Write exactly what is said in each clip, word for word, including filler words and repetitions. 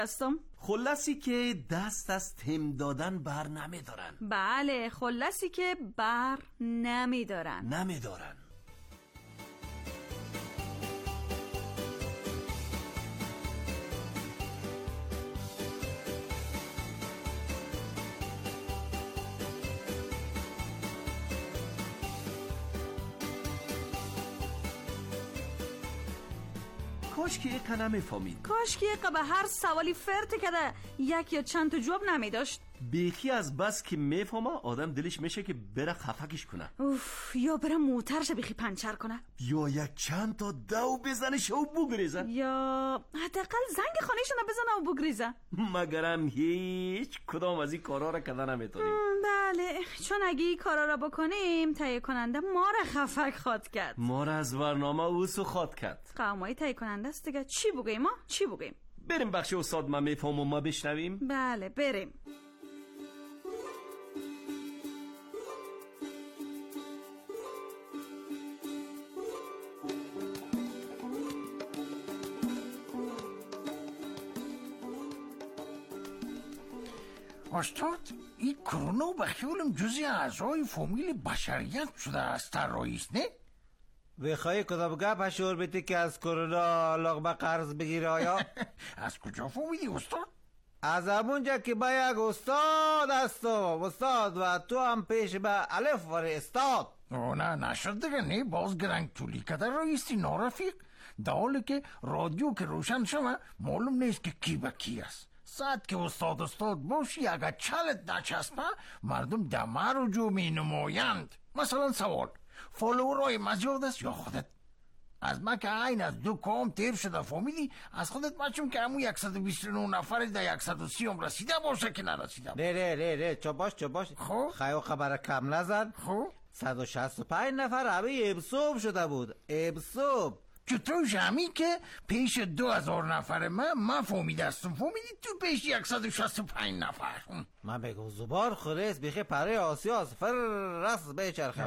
هستم. خلاصی که دست از تم دادن بر نمیدارن. بله، خلاصی که بر نمیدارن. نمیدارن. کاش که ایقا نمیفهمید. کاش که ایقا به هر سوالی فرت کده یک یا چند تا جواب نمیداشت. بیخی از بس که میفهمه آدم دلش میشه که بره خفکش کنه. اوف، یا بره موترش بیخی پنچر کنه، یا یک چند تا دو بزنه شو بگریزه، یا حداقل زنگ خانهشون بزنه و بگریزه. مگرم هیچ کدام از این کارا را کردن نمیتونیم. بله، چون اگه این کارا را بکنیم تهیه کننده ما را خفک خواد کرد. ما را از برنامه اوسو خواد کرد. قومای تهیه کننده است دیگه. چی بگیم ما؟ چی بگیم؟ بریم بخش استاد ما میفهم و ما بشنویم. بله بریم. استاد، این کرونا به خیالم جزی اعضای فامیل بشریت شده است رئیس، نه؟ بخوای کدام گپ شور بیتی که از کرونا لقمه قرض بگیره آیا؟ از کجا فهمیدی استاد؟ از همونجا که با یک استاد هستم استاد و تو هم پیش به الف وار استاد. او نه نشد دیگه، نه باز گرنگ تولی کده رئیسی نارفیق، در حالی که رادیو که روشن شما معلوم نیست که کی به کی است. ساعت که استاد استاد باشی اگر چلت نچسبه مردم دمه رو جو می نمایند. مثلا سوال، فالورای مزیاد است یا خودت؟ از من که این از دو کام تیر شده فهمیدی، از خودت مچم که همون صد و بیست و نه نفر در صد و سی هم رسیده باشه که نرسیده. ره ره ره ره چو باش چو باش. خب خیلی خبر کم نزن. خب صد و شصت و پنج نفر همه ابصوب شده بود. ابصوب چطور جمعی که پیش دو هزار نفر من من فهمیدستم فهمیدی تو پیش یکصد و شصت و پنج نفر. من بگو زبار خوریست بیخی پره آسیاس فر رست بیچرخه.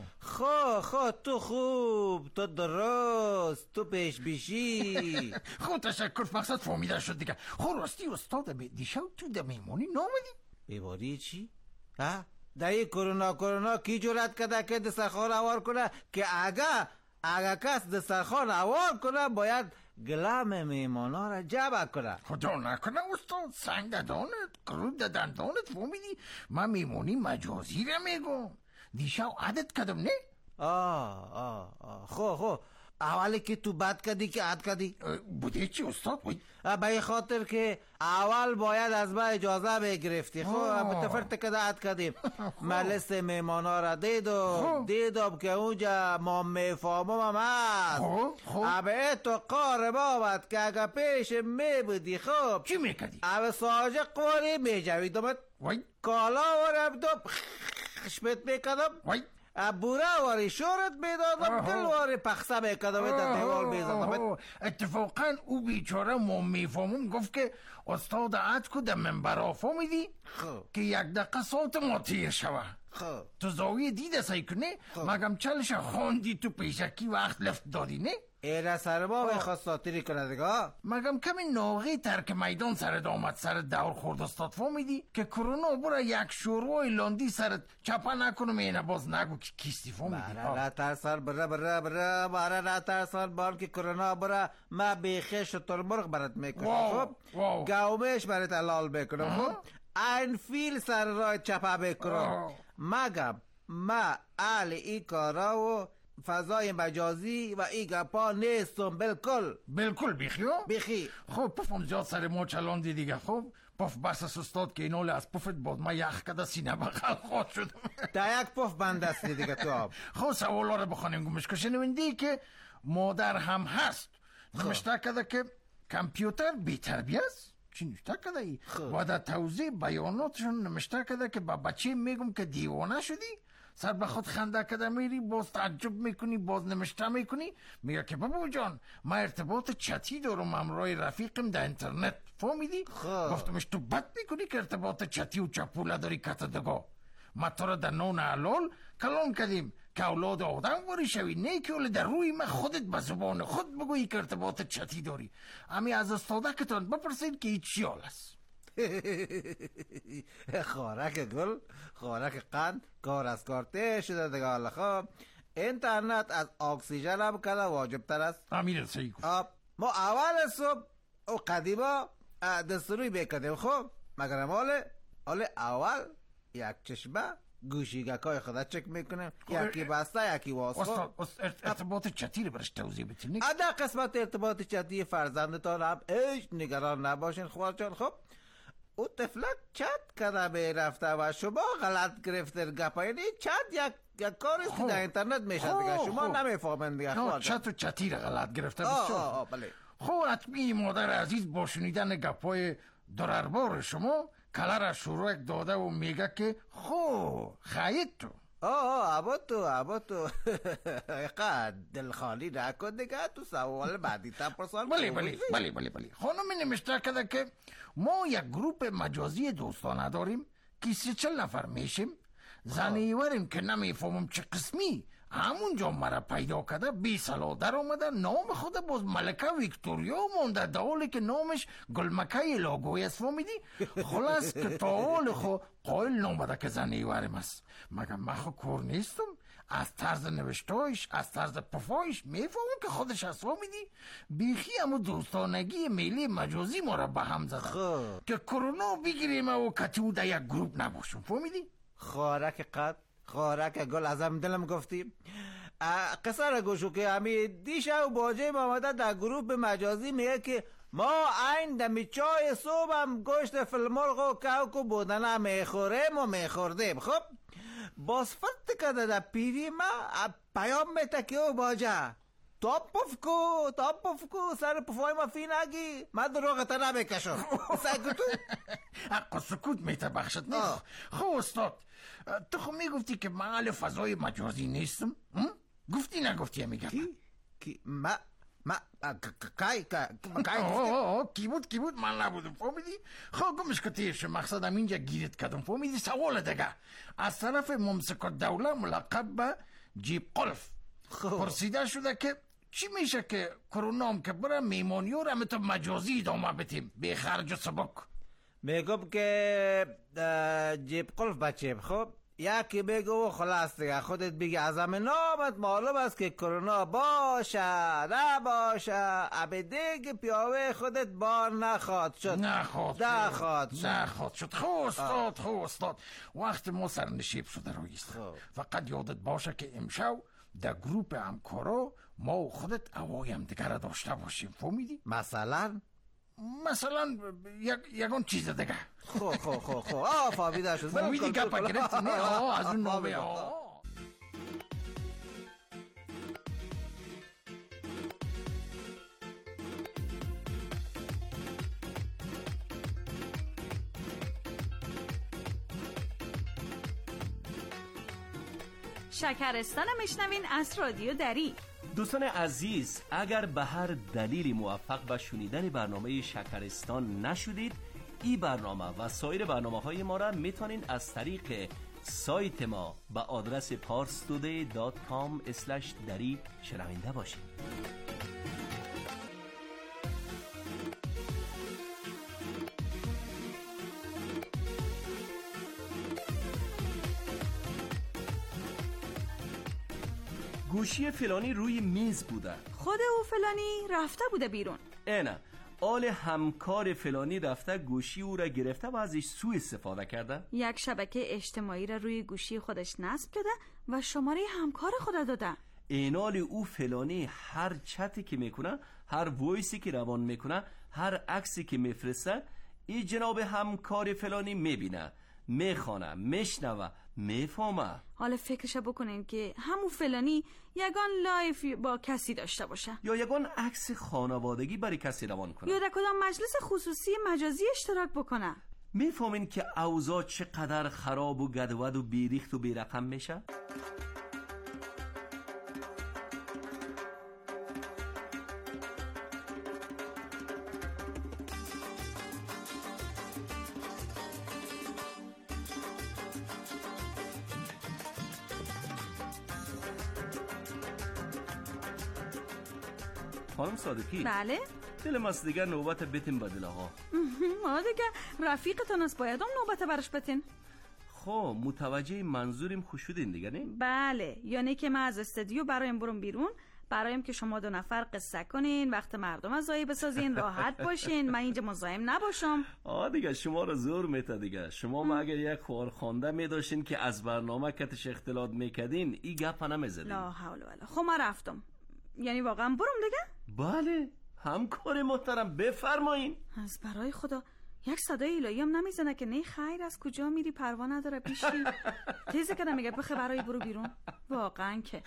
خو خو تو خوب، تو درست، تو پیش بیشی. خو تشکر، مقصد فهمیده شد دیگه. خو راستی استاد دیشب تو در میمونی نامدی؟ بیباری چی؟ ها؟ در این کرونا کرونا کی جرأت کرده که دسترخوان اوار کنه که اگه اگه کس دسترخوان اوار کنه باید گلم میمانا را جمع کنه. خدا نکنه استاد، سنگ ددانت کرود ددندانت فهمیدی؟ من میمونی مجازی را میگم. دیشب عدد کدم نه؟ آه آه آه خو خو اولی که تو بد کدی که عد کدی بوده چی استاد؟ به این خاطر که اول باید از من اجازه بگرفتی. خب متفرت کده عد کدیم. ملست میمانا را دیدم دیدم که اونجا ما میفهمم هم هست. ابه تو قاره بابد که اگه پیش می بودی خب چی میکدی؟ ابه ساجه قواری می جویدمت کالا ورم تو خشمت میکدم بورا واری شورت میدادم دل واری پخصه میکدم در دیوال میزدم. اتفاقا او بیچاره ما میفهمم گفت که استاد عد کو در منبر فهمیدی که یک دقیقه صوت ما تیر شوه. تو زاویه دیده سایی کنه مگم چلش خوندی تو پیشکی وقت لفت دادی نه؟ ایره سر ما بخواست ساتیری کنه دیگه. مگم کمی ناغی ترک میدان سرد آمد سر دور خورد استاد فهمیدی که کرونا برا یک شوروی لاندی سرت چپا نکنم اینه باز نگو که کیستی فهمیدی. باره نترسال بره بره بره باره نترسال بار که کرونا برا ما بیخی شطور مرغ برات میکنم خب گومش برات علال بکنم خب این فیل سر رای چپا بکنم مگم ما اهل ای کارا و فضای مجازی و ای گپا نیستم. بالکل بالکل بیخی بیخی. خب پفم زیاد سر ما چلاندی دیگه. خب پف بس است استاد که اینال از پفت بود ما یخ کده سینه بغل خود شدم. تا یک پف بند است دیگه تو آب. خب سوالا رو بخونیم گمش که شنوندی که مادر هم هست نمشته کده که کامپیوتر بی تربیه است. چی نوشته کده ای؟ و در توضیح بیاناتشون نمشته کده که با بچه میگم که دیوانه شدی سر به خود خنده کده میری باز تعجب میکنی باز نمشته میکنی میگه که بابا جان ما ارتباط چتی دارم همراه رفیقم در اینترنت فهمیدی؟ گفتمش تو بد میکنی که ارتباط چتی و چپوله داری کته دگاه ما تو را در نون علال کلان کدیم که اولاد آدم واری شوی، نه که اول در روی من خودت به زبان خود بگویی که ارتباط چتی داری. امی از استادکتان بپرسید که چی حال است. خارک گل، خارک قند، کار از کارته شده دگال. خب اینترنت از اکسیژن هم کده واجب تر است. امیر صحیح گفت. ما اول صبح او قدیما دستوری بکردیم. خب مگر ماله حالا اول یک چشمه گوشیگکای خدا چک میکنیم، یکی بسته یکی واسه. استاد ارتباط چتی رو برش توضیح بتونی؟ ادا قسمت ارتباط چتی فرزندتان هم هیچ نگران نباشین خوار جان. خب او طفلک چت کرده می رفته و شما غلط گرفتر گپا، یعنی چت یک یک کاری است در اینترنت میشه دیگه، شما نمیفهمن دیگه خوار جان. چت و چتی رو غلط گرفته آه بسیار. آه آه بله. خب حتمی مادر عزیز با شنیدن گپای درربار شما کلر شروع داده و میگه که خو خیلی تو. آه ابا تو ابا تو قد دل خالی نکن دیگه، تو سوال بعدی تا پرسان. بله بله بله بله بله. خانم نمیشته کده که ما یک گروپ مجازی دوستانه داریم که سی چل نفر میشیم، زنیوریم که نمیفهمم چه قسمی همونجا مرا پیدا کرده، بی سلا در آمده، نام خود باز ملکه ویکتوریا مونده، در حالی که نامش گلمکه لاگوی است. فهمیدی؟ خلاص که تا حال خو قائل نامده که زنیوریم است. مگه من خو کور نیستم؟ از طرز نوشتایش، از طرز پفایش میفهمم که خودش هست. فهمیدی؟ بیخی همو دوستانگی میلی مجازی ما را به هم زده که کرونا بگیریم و کتیو در یک گروپ نباشم. فهمیدی؟ خارک قد خارک گل ازم دلم گفتی. قصه را گوشو که همی دیشه و باجه مامده در گروپ مجازی میگه که ما این دمی چای صبح هم گوشت فلمرغ و کوکو بودنه میخوریم و میخوردیم. خب باز فرد کده در پیوی ما پیام میته که او باجه تاپ پفکو تاپ پفکو سر پفای ما فی نگی، من دروغ تا نمیکشم. سکوتو حق سکوت میته بخشت نیست. خب استاد تو خب میگفتی که من اهل فضای مجازی نیستم، گفتی نگفتی؟ میگم کی کی ما ما کای کای کی بود کی بود من نبودم. فهمیدی؟ خب گمش کتیش مقصدم اینجا گیرت کردم. فهمیدی؟ سوال دیگه از طرف ممسک الدوله ملقب به جیب قلف پرسیده شده که چی میشه که کرونا هم که بره میمانیو رو هم تو مجازی ادامه بدیم بی خرج و سبک؟ میگم که جیب قلف بچه. خب یکی بگو خلاص دیگه خودت بگی از همه نامت معلوم است که کرونا باشه نباشه ابدیگ پیاوه خودت بار نخواد شد. نخواد نخواد شد نخواد شد. خب استاد خب استاد وقت ما سرنشیب شده رویست. فقط یادت باشه که امشب در گروپ همکارا ما و خودت اوایم دیگر داشته باشیم. فهمیدی؟ مثلا مثلا یک یگان چیز دیگه. خو خو خو خو آه فهمیده شد. فهمیدی گپا گرفتی؟ نه آه از اون نامه آه. شکرستان میشنوین از رادیو دری. دوستان عزیز، اگر به هر دلیلی موفق به شنیدن برنامه شکرستان نشدید، این برنامه و سایر برنامه های ما را میتونید از طریق سایت ما به آدرس parstoday دات کام اسلش دری شنونده باشید. گوشی فلانی روی میز بوده. خود او فلانی رفته بوده بیرون. اینه آل همکار فلانی رفته گوشی او را گرفته و ازش سوء استفاده کرده. یک شبکه اجتماعی را روی گوشی خودش نصب کرده و شماره همکار خود داده. اینال او فلانی هر چتی که میکنه، هر وایسی که روان میکنه، هر عکسی که میفرسته، این جناب همکار فلانی میبینه، میخوانه، میشنوه، میفهمه. حالا فکرش بکنین که همون فلانی یگان لایف با کسی داشته باشه، یا یگان عکس خانوادگی برای کسی روان کنه، یا در کدام مجلس خصوصی مجازی اشتراک بکنه. میفهمین که اوضاع چقدر خراب و گدود و بیریخت و بیرقم میشه؟ خانم صادقی. بله؟ دلم از دیگه نوبت بتیم بدل آقا. ما دیگه رفیقتون است، باید هم نوبت برش بتین. خب متوجه منظوریم خوش شدین دیگه نه؟ بله، یعنی که من از استودیو برایم برم بیرون، برایم که شما دو نفر قصه کنین، وقت مردم از زایی بسازین، راحت باشین، من اینجا مزاحم نباشم. آه دیگه شما رو زور میته دیگه. شما ما اگر یک کارخوانده میداشتین که از برنامه کتش اختلاط میکدین ای گپ نمیزدین. لا حول ولا. خب من رفتم. یعنی واقعا برم دیگه؟ بله همکار محترم بفرمایین. از برای خدا یک صدای الهی هم نمیزنه که نه خیر از کجا میری پروا نداره پیشی. تیزه که میگه بخه برای برو بیرون. واقعا که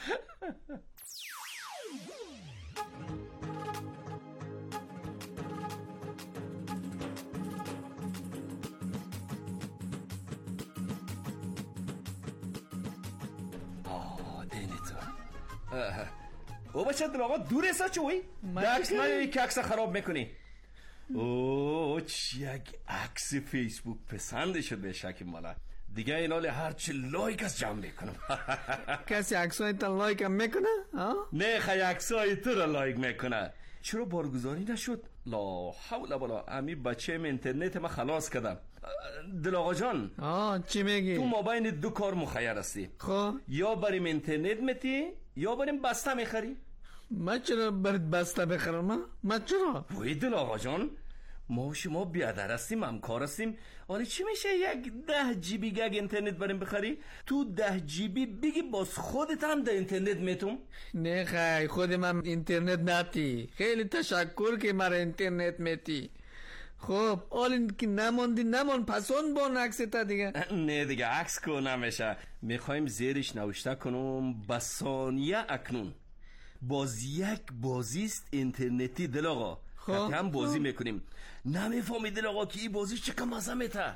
او بچه دل آقا دور ایسا چوی؟ دکس من یک عکس خراب میکنی. اوه چی یک عکس فیسبوک پسند شد به شک مالا. دیگه اینال هرچی لایک از جمع میکنم. کسی عکسای تا لایک هم میکنه؟ نه خیلی عکسای تو را لایک میکنه. چرا بارگذاری نشد؟ لا حول ولا. امی بچه من اینترنت ما خلاص کردم. دل آقا جان آه چی میگی؟ تو ما بین دو کار مخیر هستی. خب یا بریم اینترنت میتی یا بریم بسته میخری. من چرا برید بسته بخرم؟ من من چرا؟ وای دل آقا جان ما شما بیادر هستیم همکار هستیم. آره چی میشه یک ده جی بی گگ اینترنت بریم بخری؟ تو ده جی بی بگی باز خودت هم در اینترنت میتون؟ نه خیلی خود من اینترنت نتی. خیلی تشکر که مرا اینترنت میتی. خب حالا که نماندی نمان پسون با عکس تا دیگه. نه دیگه عکس کو نمیشه. میخوایم زیرش نوشته کنم بسانیه اکنون باز یک بازیست اینترنتی دل آقا. خب هم بازی میکنیم. نمیفهمی دل آقا که این بازی چه کم مزه میته.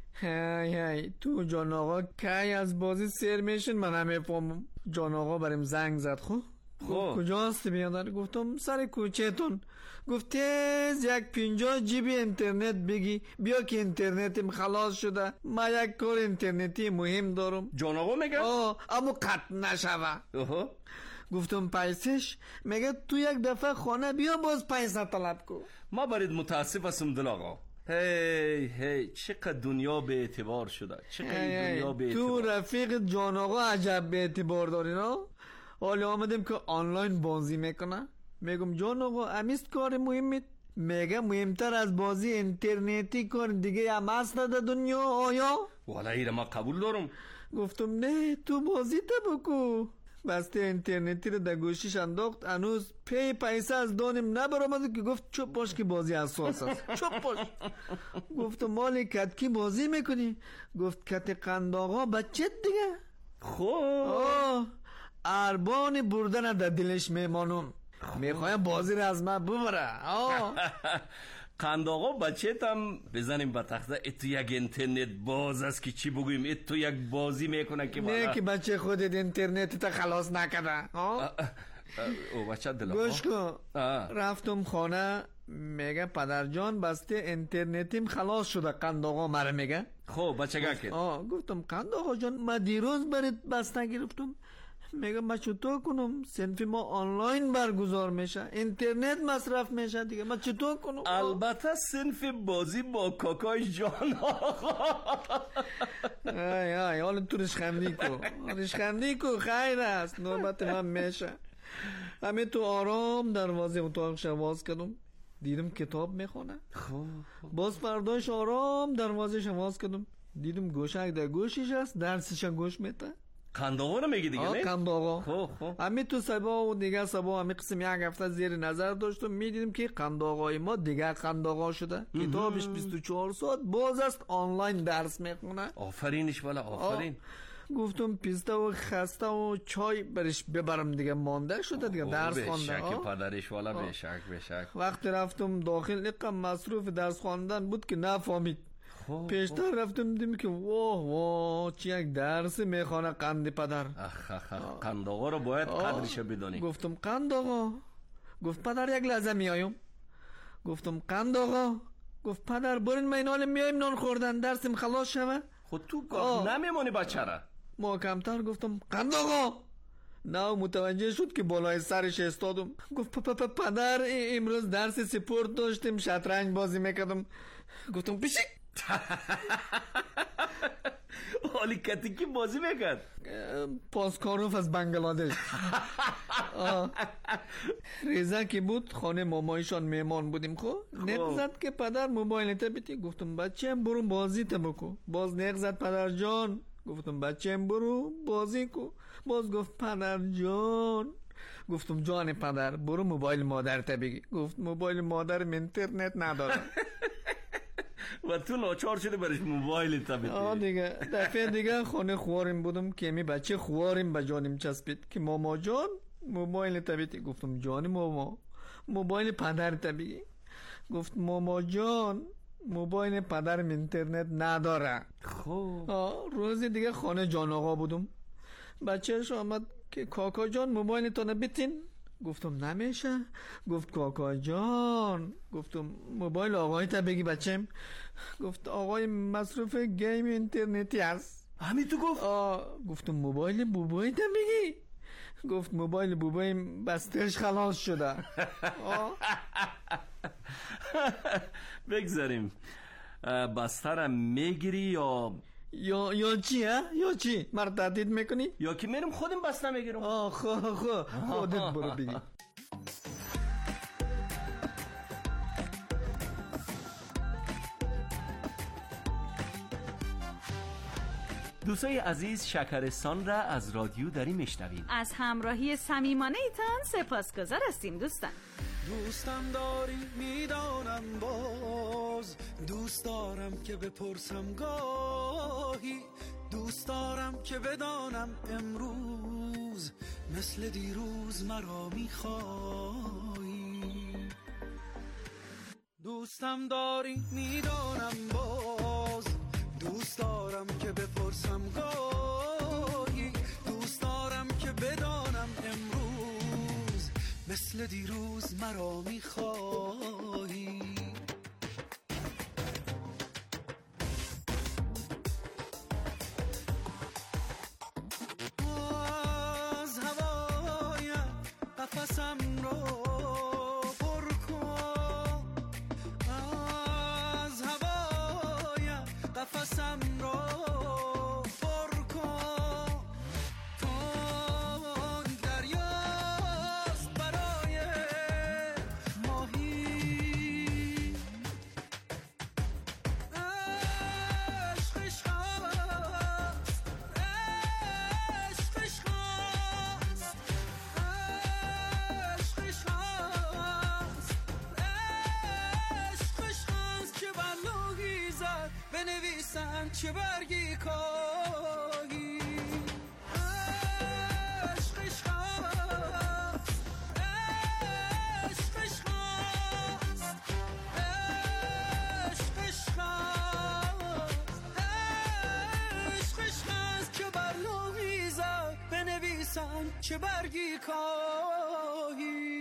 های های تو جان آقا کی از بازی سیر میشن من نمیفهمم. جان آقا بریم زنگ زد. خب خب کجاست بیادر؟ گفتم سر کوچه تون. گفت تیز یک پینجا جی بی اینترنت بگی بیا که اینترنتیم خلاص شده. ما یک کار اینترنتی مهم دارم. جان آقا میگه؟ آه اما قطع نشوه. اوه گفتم پیسش؟ میگه تو یک دفعه خانه بیا باز پیسه طلب کن. ما برید متاسف هستم دل آقا. هی هی چقدر دنیا به اعتبار شده. چقدر دنیا به اعتبار. تو رفیق جان آقا عجب به اعتبار داری نه؟ حالا آمدیم که آنلاین بازی میکنه. میگم جان آقا امیست کار مهمت؟ میگه مهمتر از بازی اینترنتی کار دیگه هم هست در دنیا آیا؟ والا ایره ما قبول دارم. گفتم نه تو بازی تا بکو. بسته اینترنتی رو در گوشیش انداخت. هنوز پی پیسه از دانم نبرامد که گفت چوب باش که بازی اساس است. چوب باش. گفتم مالی کتکی بازی میکنی؟ گفت کت قنداقا بچه دیگه. خوب اربان بردن در دلش میمانم. میخوایم بازی رو از من ببره. قند آقا بچه هم بزنیم با تخته. اتو یک اینترنت باز است که چی بگویم. اتو یک بازی میکنه که نه که بچه خودت اینترنت تا خلاص نکده. او بچه دل آقا گوش کن. رفتم خانه میگه پدر جان بسته اینترنتیم خلاص شده. قند آقا مره میگه. خب بچه گه کرد؟ گفتم قند آقا جان ما دیروز برید بسته گرفتم. میگه ما چطور کنم؟ صنف ما آنلاین برگزار میشه، اینترنت مصرف میشه دیگه، ما چطور کنم؟ البته صنف بازی با کاکای جان ای ای حالا تو رشخندی کو رشخندی کو خیر است. نوبت من میشه. همه تو آرام دروازه اتاقش باز کردم، دیدم کتاب میخونه. باز فرداش آرام دروازه باز کردم، دیدم گوشک در گوشش است، درسش گوش میته. قنداقا رو میگی دیگه نه؟ قنداقا. خب خب همین تو سبا و دیگه سبا همین قسم یک هفته زیر نظر داشتم، میدیدم که قنداقای ما دیگه قنداقا شده. کتابش بیست و چهار ساعت باز است، آنلاین درس میخونه. آفرینش والا آفرین. گفتم پیسته و خسته و چای برش ببرم دیگه، مانده شده دیگه درس خواندن. به شک پدرش والا به شک به شک. وقتی رفتم داخل اقام مصروف درس خواندن بود که نفهمید. پیشتر رفتم دیدم که واه واه چی یک درس میخوانه قند پدر. اخ اخ اخ قند آقا رو باید قدرش بدونی. گفتم قند آقا. گفت پدر یک لحظه میایم. گفتم قند آقا. گفت پدر برین ما این حال میایم نان خوردن، درسیم خلاص شوه. خود تو گفت نمیمونی بچه را. محکمتر گفتم قند آقا. نه متوجه شد که بالای سرش استادم. گفت پدر امروز درس سپورت داشتیم، شطرنج بازی میکردم. گفتم پیشی حالی کتی که بازی میکرد؟ پاسکاروف از بنگلادش. ریزه که بود خانه مامایشان میمان بودیم. خب نق زد که پدر موبایل تا بیتی. گفتم بچه برو بازی تا بکو. باز نق زد پدر جان. گفتم بچه برو بازی کو. باز گفت پدر جان. گفتم جان پدر برو موبایل مادر تا بگی. گفت موبایل مادرم اینترنت نداره. و تو ناچار شده برش موبایل تا بیتی. آه دیگه دفعه دیگه خانه خواریم بودم که می بچه خواریم به جانم چسبید که ماما جان موبایل تا بیتی. گفتم جان ماما موبایل پدر تا بگی. گفت ماما جان موبایل پدرم اینترنت نداره. خب روز دیگه خانه جان آقا بودم. بچهش آمد که کاکا جان موبایل تو نبیتین. گفتم نمیشه. گفت کاکا جان. گفتم موبایل آقای تا بگی بچم. گفت آقای مصروف گیم اینترنتی هست. همین تو گفت؟ آه. گفتم موبایل بوبایی تا بگی. گفت موبایل بوبایی بستش خلاص شده. بگذاریم. بسترم میگیری یا یا یا چی ها؟ یا چی؟ مرد تهدید میکنی؟ یا که میرم خودم بسته میگیرم. آه خو خو خودت برو بگی. دوستای عزیز، شکرستان را از رادیو داری میشنوید. از همراهی صمیمانه ایتان سپاسگزار هستیم دوستان. دوستم داری میدانم باز، دوست دارم که بپرسم گاهی، دوست دارم که بدانم امروز مثل دیروز مرا میخوایی. دوستم داری میدانم باز، دوست دارم که بپرسم گاهی، دوست دارم که بدانم امروز مثل دیروز مرا میخوایی. از هوایم قفسم رو پر کن، از هوایم قفسم رو پر کن. تنگ دریاست برای ماهی، عشقش خواست، عشقش خواست، عشقش خواست، عشقش خواست که بر لوحی زد بنویسن چه برگی کاهی. عشقش خواست، عشقش خواست، عشقش خواست، عشقش خواست که بر لوحی زد بنویسن چه برگی کاهی.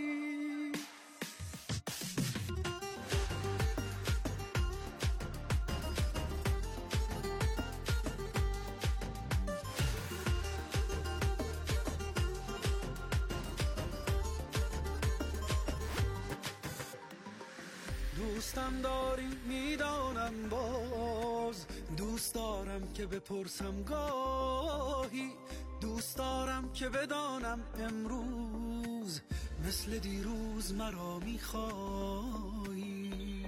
دوستم داری میدانم باز، دوست دارم که بپرسم گاهی، دوست دارم که بدانم امروز مثل دیروز مرا میخوایی.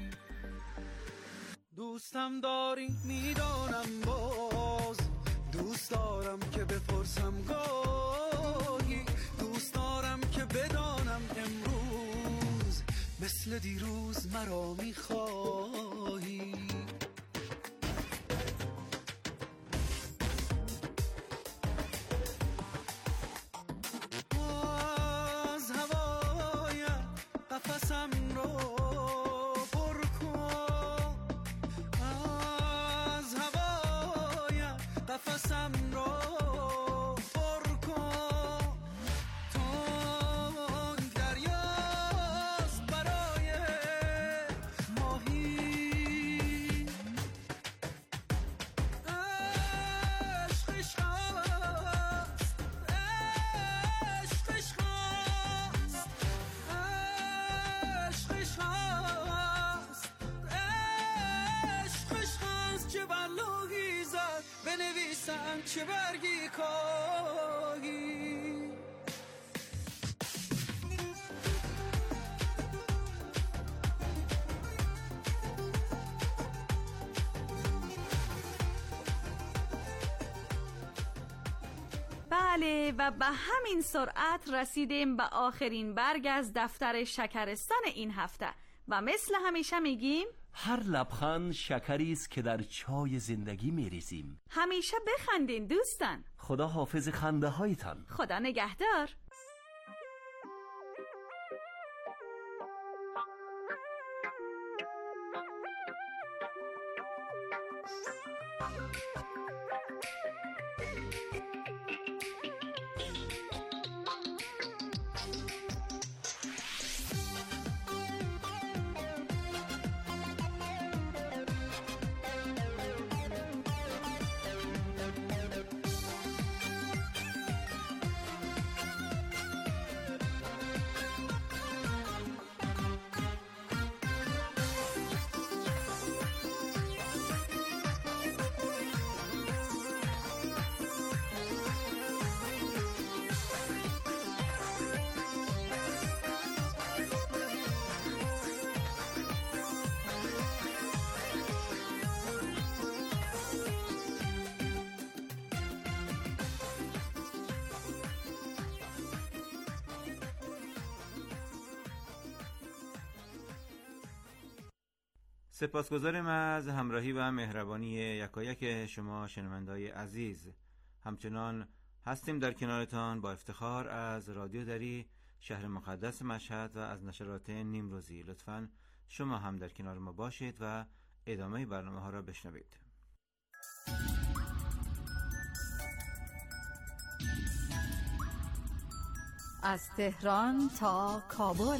دوستم داری میدانم باز، دوست دارم که بپرسم گاهی، دوست دارم که بدانم امروز مثل دیروز مرا میخوایی. از هوایم قفسم رو پر کن، از هوایم قفسم رو پر کن. تنگ دریاست برای ماهی، عشقش خواست، بنویسن چه برگی کاهی. بله و به همین سرعت رسیدیم به آخرین برگ از دفتر شکرستان این هفته و مثل همیشه میگیم هر لبخند شکری است که در چای زندگی میریزیم. همیشه بخندین دوستان. خدا حافظ خنده هایتان. خدا نگهدار. سپاسگزاریم از همراهی و مهربانی یکایک شما شنوندای عزیز. همچنان هستیم در کنارتان با افتخار از رادیو دری شهر مقدس مشهد و از نشرات نیمروزی. لطفاً شما هم در کنار ما باشید و ادامه برنامه ها را بشنوید. از تهران تا کابل.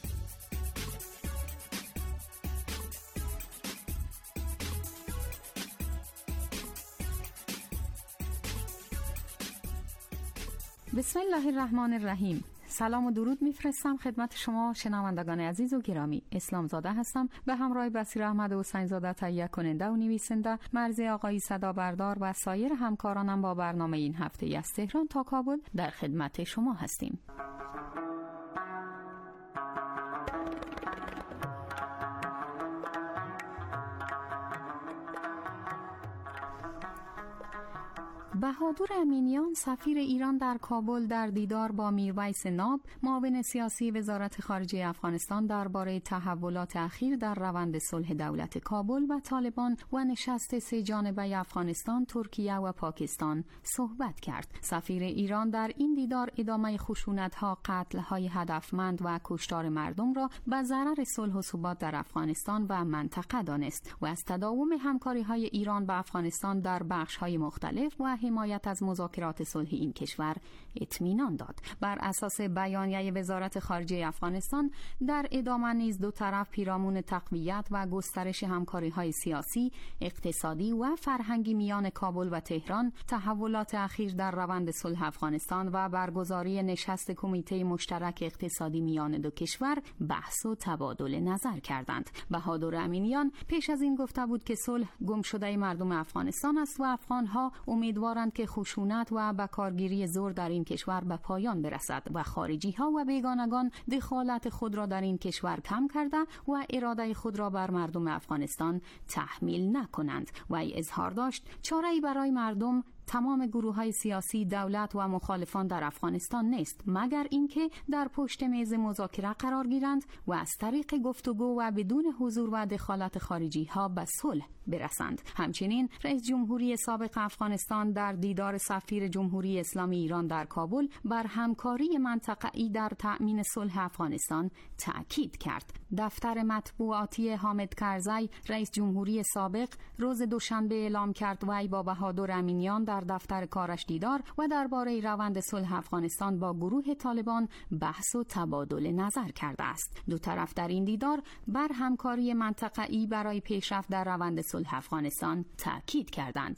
بسم الله الرحمن الرحیم. سلام و درود میفرستم خدمت شما شنوندگان عزیز و گرامی. اسلام زاده هستم به همراه بصیر احمد حسین زاده، تهیه کننده و نویسنده، مرزی آقایی صدا بردار و سایر همکارانم با برنامه این هفته از تهران تا کابل در خدمت شما هستیم. بهادر امینیان سفیر ایران در کابل در دیدار با میرویس ناب معاون سیاسی وزارت خارجه افغانستان درباره تحولات اخیر در روند صلح دولت کابل و طالبان و نشست سه جانبه افغانستان، ترکیه و پاکستان صحبت کرد. سفیر ایران در این دیدار ادامه خشونت‌ها، قتل‌های هدفمند و کشتار مردم را به ضرر صلح و ثبات در افغانستان و منطقه دانست و از تداوم همکاری‌های ایران با افغانستان در بخش‌های مختلف و حمایت از مذاکرات صلح این کشور اطمینان داد. بر اساس بیانیه وزارت خارجه افغانستان در ادامه نیز دو طرف پیرامون تقویت و گسترش همکاری‌های سیاسی، اقتصادی و فرهنگی میان کابل و تهران، تحولات اخیر در روند صلح افغانستان و برگزاری نشست کمیته مشترک اقتصادی میان دو کشور بحث و تبادل نظر کردند. بهادر امینیان پیش از این گفته بود که صلح گمشده مردم افغانستان است و افغان‌ها امیدوارند که خشونت و بکارگیری زور در این کشور به پایان برسد و خارجی‌ها و بیگانگان دخالت خود را در این کشور کم کرده و اراده خود را بر مردم افغانستان تحمیل نکنند. و ای اظهار داشت چاره‌ای برای مردم، تمام گروه‌های سیاسی، دولت و مخالفان در افغانستان نیست مگر اینکه در پشت میز مذاکره قرار گیرند و از طریق گفتگو و بدون حضور و دخالت خارجی‌ها به صلح برسند. همچنین رئیس جمهوری سابق افغانستان در دیدار سفیر جمهوری اسلامی ایران در کابل بر همکاری منطقه‌ای در تأمین صلح افغانستان تأکید کرد. دفتر مطبوعاتی حامد کرزی رئیس جمهوری سابق روز دوشنبه اعلام کرد وی با بهادر امینیان در دفتر کارش دیدار و درباره روند صلح افغانستان با گروه طالبان بحث و تبادل نظر کرده است. دو طرف در این دیدار بر همکاری منطقه‌ای برای پیشرفت در روند صلح افغانستان تأکید کردند.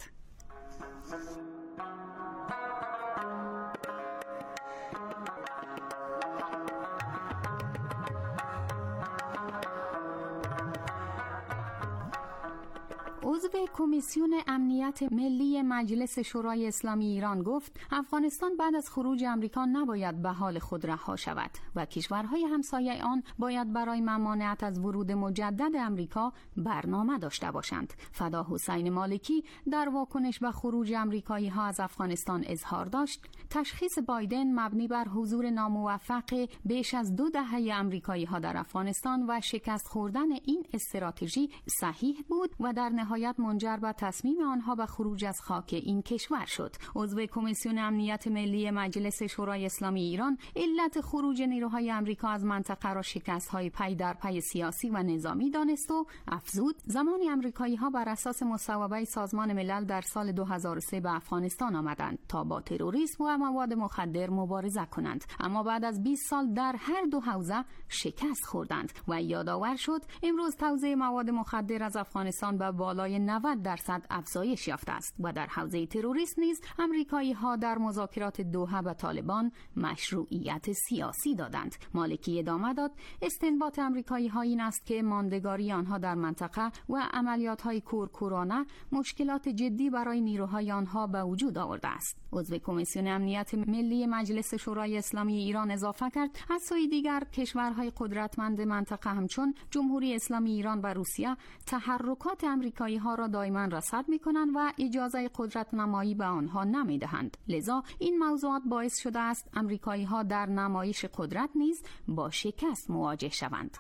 اوضاع عضو کمیسیون امنیت ملی مجلس شورای اسلامی ایران گفت افغانستان بعد از خروج امریکا نباید به حال خود رها شود و کشورهای همسایه آن باید برای ممانعت از ورود مجدد امریکا برنامه داشته باشند. فدا حسین مالکی در واکنش به خروج امریکایی ها از افغانستان اظهار داشت تشخیص بایدن مبنی بر حضور ناموفق بیش از دو دهه امریکایی ها در افغانستان و شکست خوردن این استراتژی صحیح بود و در نهایت منجر به تصمیم آنها به خروج از خاک این کشور شد. عضو کمیسیون امنیت ملی مجلس شورای اسلامی ایران علت خروج نیروهای امریکا از منطقه را شکست‌های پی در پی سیاسی و نظامی دانست و افزود زمانی امریکایی‌ها بر اساس مصوبه سازمان ملل در سال دو هزار و سه به افغانستان آمدند تا با تروریسم و مواد مخدر مبارزه کنند، اما بعد از بیست سال در هر دو حوزه شکست خوردند و یادآور شد امروز توزیع مواد مخدر از افغانستان به بالای نود درصد افزایش یافته است و در حوزه تروریسم نیز امریکایی‌ها در مذاکرات دوحه به طالبان مشروعیت سیاسی دادند. مالکی ادامه داد استنباط امریکایی‌ها این است که ماندگاری آنها در منطقه و عملیات‌های کورکورانه مشکلات جدی برای نیروهای آنها به وجود آورده است. عضو کمیسیون امنیت ملی مجلس شورای اسلامی ایران اضافه کرد از سوی دیگر کشورهای قدرتمند منطقه همچون جمهوری اسلامی ایران و روسیه تحرکات امریکایی‌ها را دائما رصد می‌کنند و اجازه قدرت نمایی به آنها نمی‌دهند. لذا این موضوعات باعث شده است امریکایی‌ها در نمایش قدرت نیز با شکست مواجه شوند.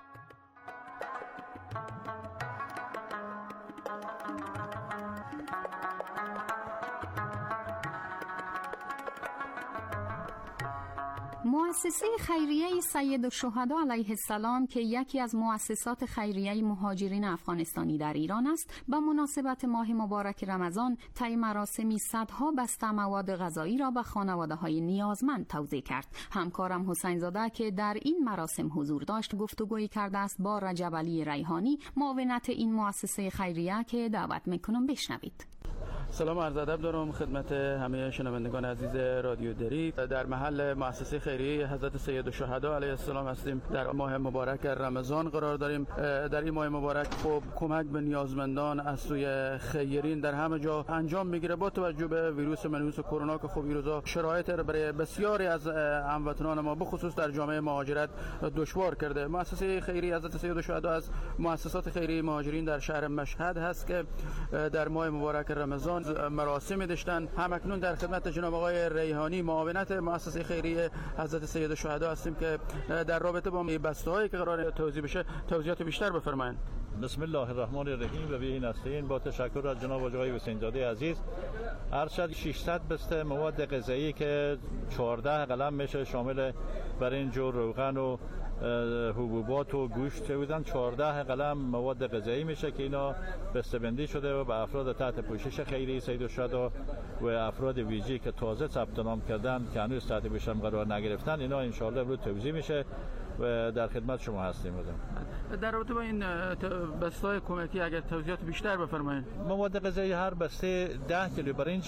مؤسسه خیریه سید الشهدا علیه السلام که یکی از مؤسسات خیریه مهاجرین افغانستانی در ایران است، به مناسبت ماه مبارک رمضان طی مراسمی صدها بسته مواد غذایی را به خانواده‌های نیازمند توزیع کرد. همکارم حسین زاده که در این مراسم حضور داشت گفتگویی کرده است با رجب علی ریحانی، معاونت این مؤسسه خیریه که دعوت میکنم بشنوید. سلام عرض ادب دارم خدمت همه شنوندگان عزیز رادیو دری. در محل مؤسسه خیریه حضرت سید الشهدا علیه السلام هستیم. در ماه مبارک رمضان قرار داریم. در این ماه مبارک خب کمک به نیازمندان از سوی خیرین در همه جا انجام میگیره با توجه به ویروس منحوس کرونا که خب این روزا شرایط برای بسیاری از هموطنان ما بخصوص در جامعه مهاجرت دشوار کرده. مؤسسه خیریه حضرت سید الشهدا از مؤسسات خیریه مهاجرین در شهر مشهد هست که در ماه مبارک رمضان مراسم داشتن. همکنون در خدمت جناب آقای ریحانی معاونت مؤسسه خیریه حضرت سید الشهدا هستیم که در رابطه با بسته‌هایی که قرار توزیع بشه توضیحات بیشتر بفرمایید. بسم الله الرحمن الرحیم و به نستعین. با تشکر از جناب آقای حسین زاده عزیز ارشد ششصد بسته مواد غذایی که چهارده قلم میشه شامل برنج و روغن و حبوبات و گوشت بودن. چهارده قلم مواد غذایی میشه که اینا بسته‌بندی شده و به افراد تحت پوشش خیریه سید الشهدا و افراد ویژه‌ای که تازه ثبت نام کردن که هنوز تحت پوشش قرار نگرفتن اینا ان شاء الله امروز توزیع میشه و در خدمت شما هستیم. در رابطه با این بسته‌های کمکی اگر توضیحات بیشتر بفرمایید. مواد غذایی هر بسته ده کیلو برنج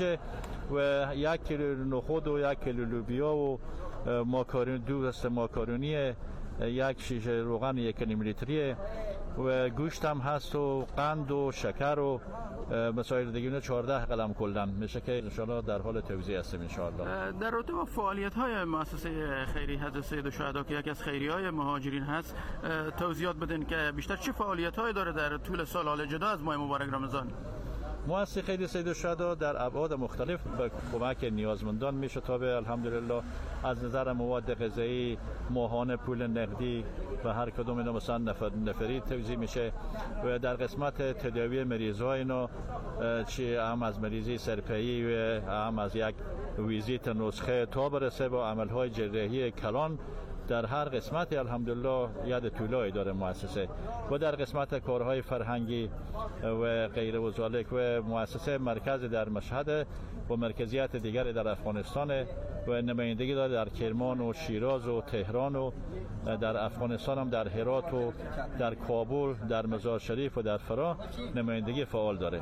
و یک کیلو نخود و یک کیلو لوبیا و ماکارون دو بسته ماکارونی، یک شیشه روغن یک نیم لیتری و گوشت هم هست و قند و شکر و مسائل دیگه. چهارده قلم کلن میشه که ان شاء الله در حال توزیع هستیم ان شاء الله. در رابطه با فعالیت های مؤسسه خیریه حضرت سید الشهدا که یکی از خیریه های مهاجرین هست توضیحات بدین که بیشتر چه فعالیت هایی داره در طول سال حال جدا از ماه مبارک رمضان؟ مؤسسه خیریه سید الشهدا در ابعاد مختلف به کمک نیازمندان میشه تا به الحمدلله از نظر مواد غذایی، ماهانه پول نقدی و هر کدوم اینا مثلا نفر نفری توزیع میشه و در قسمت تداوی مریضای اینا چه هم از مریضی سرپایی و هم از یک ویزیت نسخه تا برسه با عملهای جراحی کلان در هر قسمت الحمدلله ید طولایی داره مؤسسه و در قسمت کارهای فرهنگی و غیر و ذالک و مؤسسه مرکز در مشهد و مرکزیت دیگر در افغانستان و نمایندگی داره در کرمان و شیراز و تهران و در افغانستان هم در هرات و در کابل، در مزار شریف و در فرا نمایندگی فعال داره.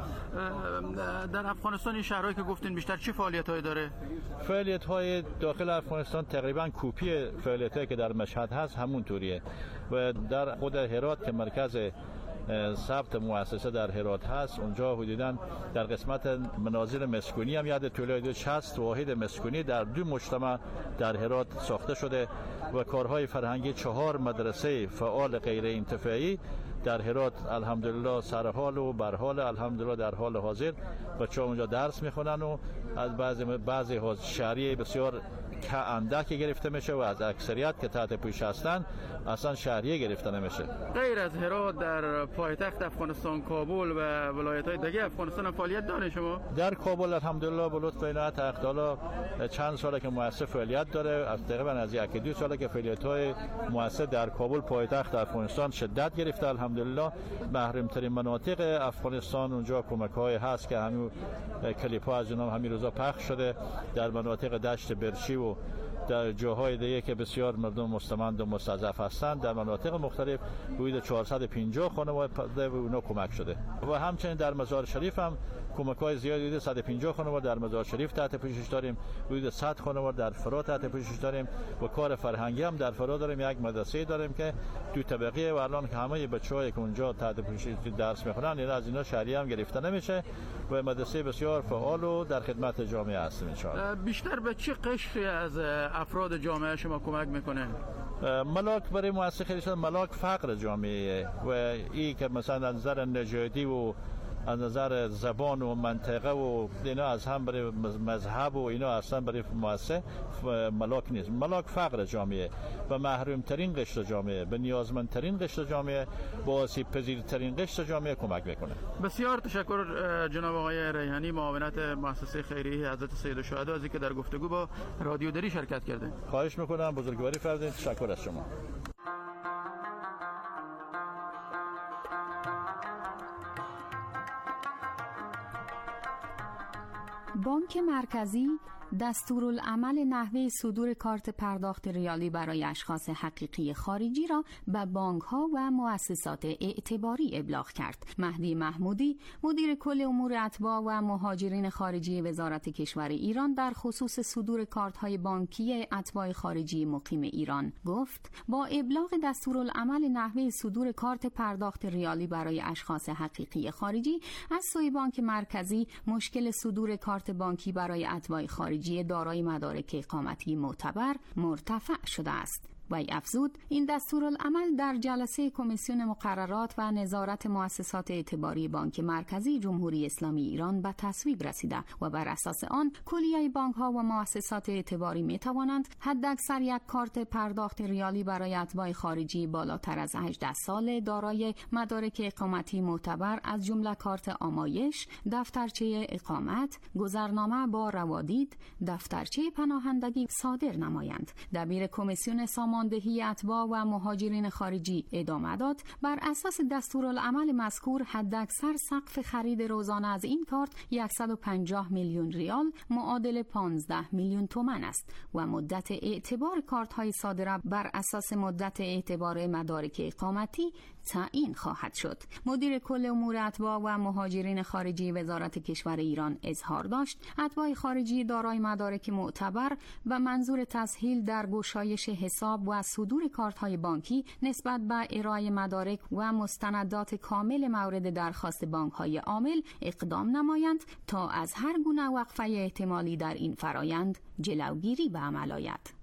در افغانستان این شهرهایی که گفتین بیشتر چه فعالیت‌هایی داره؟ فعالیت‌های داخل افغانستان تقریبا کپی فعالیت‌هایی که در مشهد هست همون طوریه و در خود هرات که مرکز ثبت مؤسسه در هرات هست. اونجا حدوداً در قسمت منازل مسکونی هم یاد تولید شصت واحد مسکونی در دو مجتمع در هرات ساخته شده و کارهای فرهنگی چهار مدرسه فعال غیر انتفاعی در هرات الحمدلله سرحال و برحال، الحمدلله در حال حاضر بچه ها اونجا درس میخونن و از بعضی بعضی شهریه بسیار که اندک گرفته میشه و از اکثریت که تحت پوش هستن اصلا شهریه گرفته نمیشه. غیر از هرات در پایتخت افغانستان کابل و ولایت‌های دیگه افغانستان فعالیت داره شما؟ در کابل الحمدلله به لطف عنایت حق تعالی چند ساله که مؤسسه فعالیت داره، از تقریبا از یک دو ساله که فعالیت‌های مؤسسه در کابل پایتخت افغانستان شدت گرفته. الحمدلله محروم ترین مناطق افغانستان اونجا کمک‌های هست که همین کلیپ‌ها از اونها همین روزا پخش شده در مناطق دشت برچی و در جاهای دیگه که بسیار مردم مستمند و مستضعف هستند در مناطق مختلف حدود چهارصد و پنجاه خانواده به اونا کمک شده و همچنین در مزار شریف هم کمک‌های زیادی حدود صد و پنجاه خانواده در مزار شریف تحت پوشش داریم، حدود صد خانواده در فرات تحت پوشش داریم و کار فرهنگی هم در فرات داریم. یک مدرسه داریم که دو طبقه و الان که همه بچه‌هایی که اونجا تحت پوشش درس می‌خونن اینا از اینا شهریه هم گرفته نمیشه و مدرسه بسیار فعال و در خدمت جامعه هستیم ان شاءالله. بیشتر به چه قشری از افراد جامعه شما کمک میکنه؟ ملاک برای مؤسسه خیلی شده ملاک فقر جامعه و این که مثلا از نظر نژادی و از نظر زبان و منطقه و اینا از هم برای مذهب و اینا اصلا برای مؤسسه ملاک نیست. ملاک فقر جامعه و محروم ترین قشر جامعه به نیازمندترین قشر جامعه با آسیب پذیرترین قشر جامعه کمک میکنه. بسیار تشکر جناب آقای ریحانی، معاونت مؤسسه خیریه حضرت سید الشهدا، از اینکه در گفتگو با رادیو دری شرکت کردین. خواهش میکنم، بزرگواری فرمودید. تشکر از شما. بانک مرکزی دستورالعمل نحوه صدور کارت پرداخت ریالی برای اشخاص حقیقی خارجی را به بانک‌ها و مؤسسات اعتباری ابلاغ کرد. مهدی محمودی، مدیر کل امور اتباع و مهاجرین خارجی وزارت کشور ایران در خصوص صدور کارت‌های بانکی اتباع خارجی مقیم ایران گفت: با ابلاغ دستورالعمل نحوه صدور کارت پرداخت ریالی برای اشخاص حقیقی خارجی از سوی بانک مرکزی، مشکل صدور کارت بانکی برای اتباع خارجی دارای مدارک اقامتی معتبر مرتفع شده است. وی افزود این دستورالعمل در جلسه کمیسیون مقررات و نظارت مؤسسات اعتباری بانک مرکزی جمهوری اسلامی ایران به تصویب رسیده و بر اساس آن کلیه بانک‌ها و مؤسسات اعتباری می‌توانند حداکثر یک کارت پرداخت ریالی برای اتباع خارجی بالاتر از هجده سال دارای مدارک اقامتی معتبر از جمله کارت آمایش، دفترچه اقامت، گذرنامه با روادید، دفترچه پناهندگی صادر نمایند. دبیر کمیسیون ساماندهی اتباع و مهاجرین خارجی ادامه داد: بر اساس دستورالعمل مذکور حداکثر سقف خرید روزانه از این کارت صد و پنجاه میلیون ریال معادل پانزده میلیون تومان است و مدت اعتبار کارت های صادره بر اساس مدت اعتبار مدارک اقامتی تعیین خواهد شد. مدیر کل امور اتباع و مهاجرین خارجی وزارت کشور ایران اظهار داشت اتباع خارجی دارای مدارک معتبر و منظور تسهیل در گشایش حساب و صدور کارت‌های بانکی نسبت به ارائه مدارک و مستندات کامل مورد درخواست بانک‌های عامل اقدام نمایند تا از هر گونه وقفه احتمالی در این فرایند جلوگیری به عمل آید.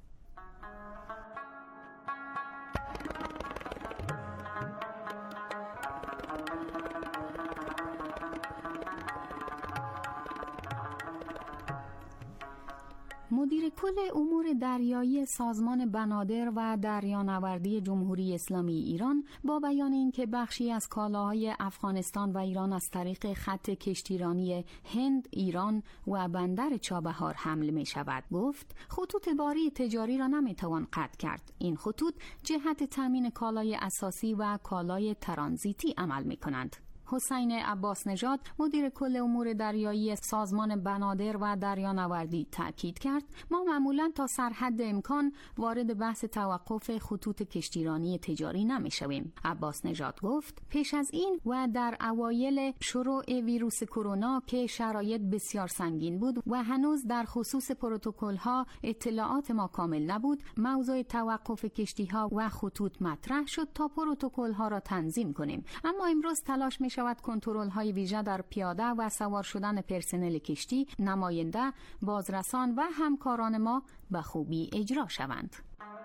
مدیر کل امور دریایی سازمان بنادر و دریانوردی جمهوری اسلامی ایران با بیان اینکه بخشی از کالاهای افغانستان و ایران از طریق خط کشتیرانی هند، ایران و بندر چابهار حمل می شود گفت: خطوط باری تجاری را نمی توان قطع کرد. این خطوط جهت تامین کالای اساسی و کالای ترانزیتی عمل می کنند. حسین عباس نژاد مدیر کل امور دریایی سازمان بنادر و دریانوردی تاکید کرد ما معمولاً تا سرحد امکان وارد بحث توقف خطوط کشتیرانی تجاری نمی‌شویم. عباس نژاد گفت پیش از این و در اوایل شروع ویروس کرونا که شرایط بسیار سنگین بود و هنوز در خصوص پروتکل‌ها اطلاعات ما کامل نبود، موضوع توقف کشتی‌ها و خطوط مطرح شد تا پروتکل‌ها را تنظیم کنیم. اما امروز تلاش می‌شود کنترل‌های ویژه در پیاده و سوار شدن پرسنل کشتی، نماینده، بازرسان و همکاران ما به خوبی اجرا شوند.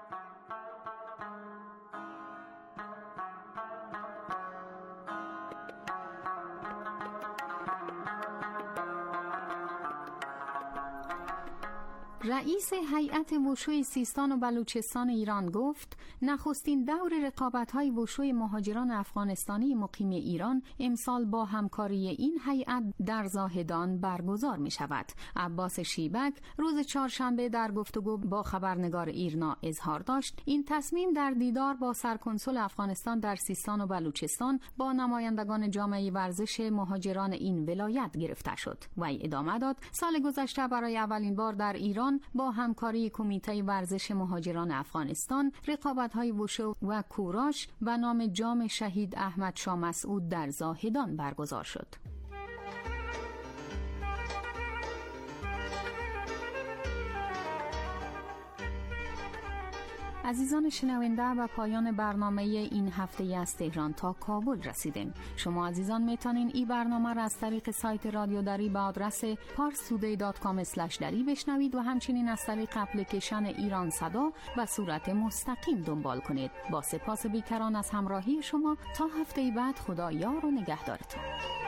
رئیس هیئت وشوی سیستان و بلوچستان ایران گفت نخستین دور رقابت‌های وشوی مهاجران افغانستانی مقیم ایران امسال با همکاری این هیئت در زاهدان برگزار می‌شود. عباس شیبک روز چهارشنبه در گفتگو با خبرنگار ایرنا اظهار داشت این تصمیم در دیدار با سرکنسول افغانستان در سیستان و بلوچستان با نمایندگان جامعه ورزش مهاجران این ولایت گرفته شد. وی ادامه داد سال گذشته برای اولین بار در ایران با همکاری کمیته ورزش مهاجران افغانستان رقابت‌های وشو و کوراش به نام جام شهید احمد شاه مسعود در زاهدان برگزار شد. عزیزان شنونده و پایان برنامه این هفته از تهران تا کابل رسیدیم. شما عزیزان میتونین این برنامه را از طریق سایت رادیو دری به آدرس پارس تودی دات کام اسلش دری بشنوید و همچنین از طریق اپلیکیشن ایران صدا به صورت مستقیم دنبال کنید. با سپاس بیکران از همراهی شما تا هفته بعد، خدا یار و نگهدارتون.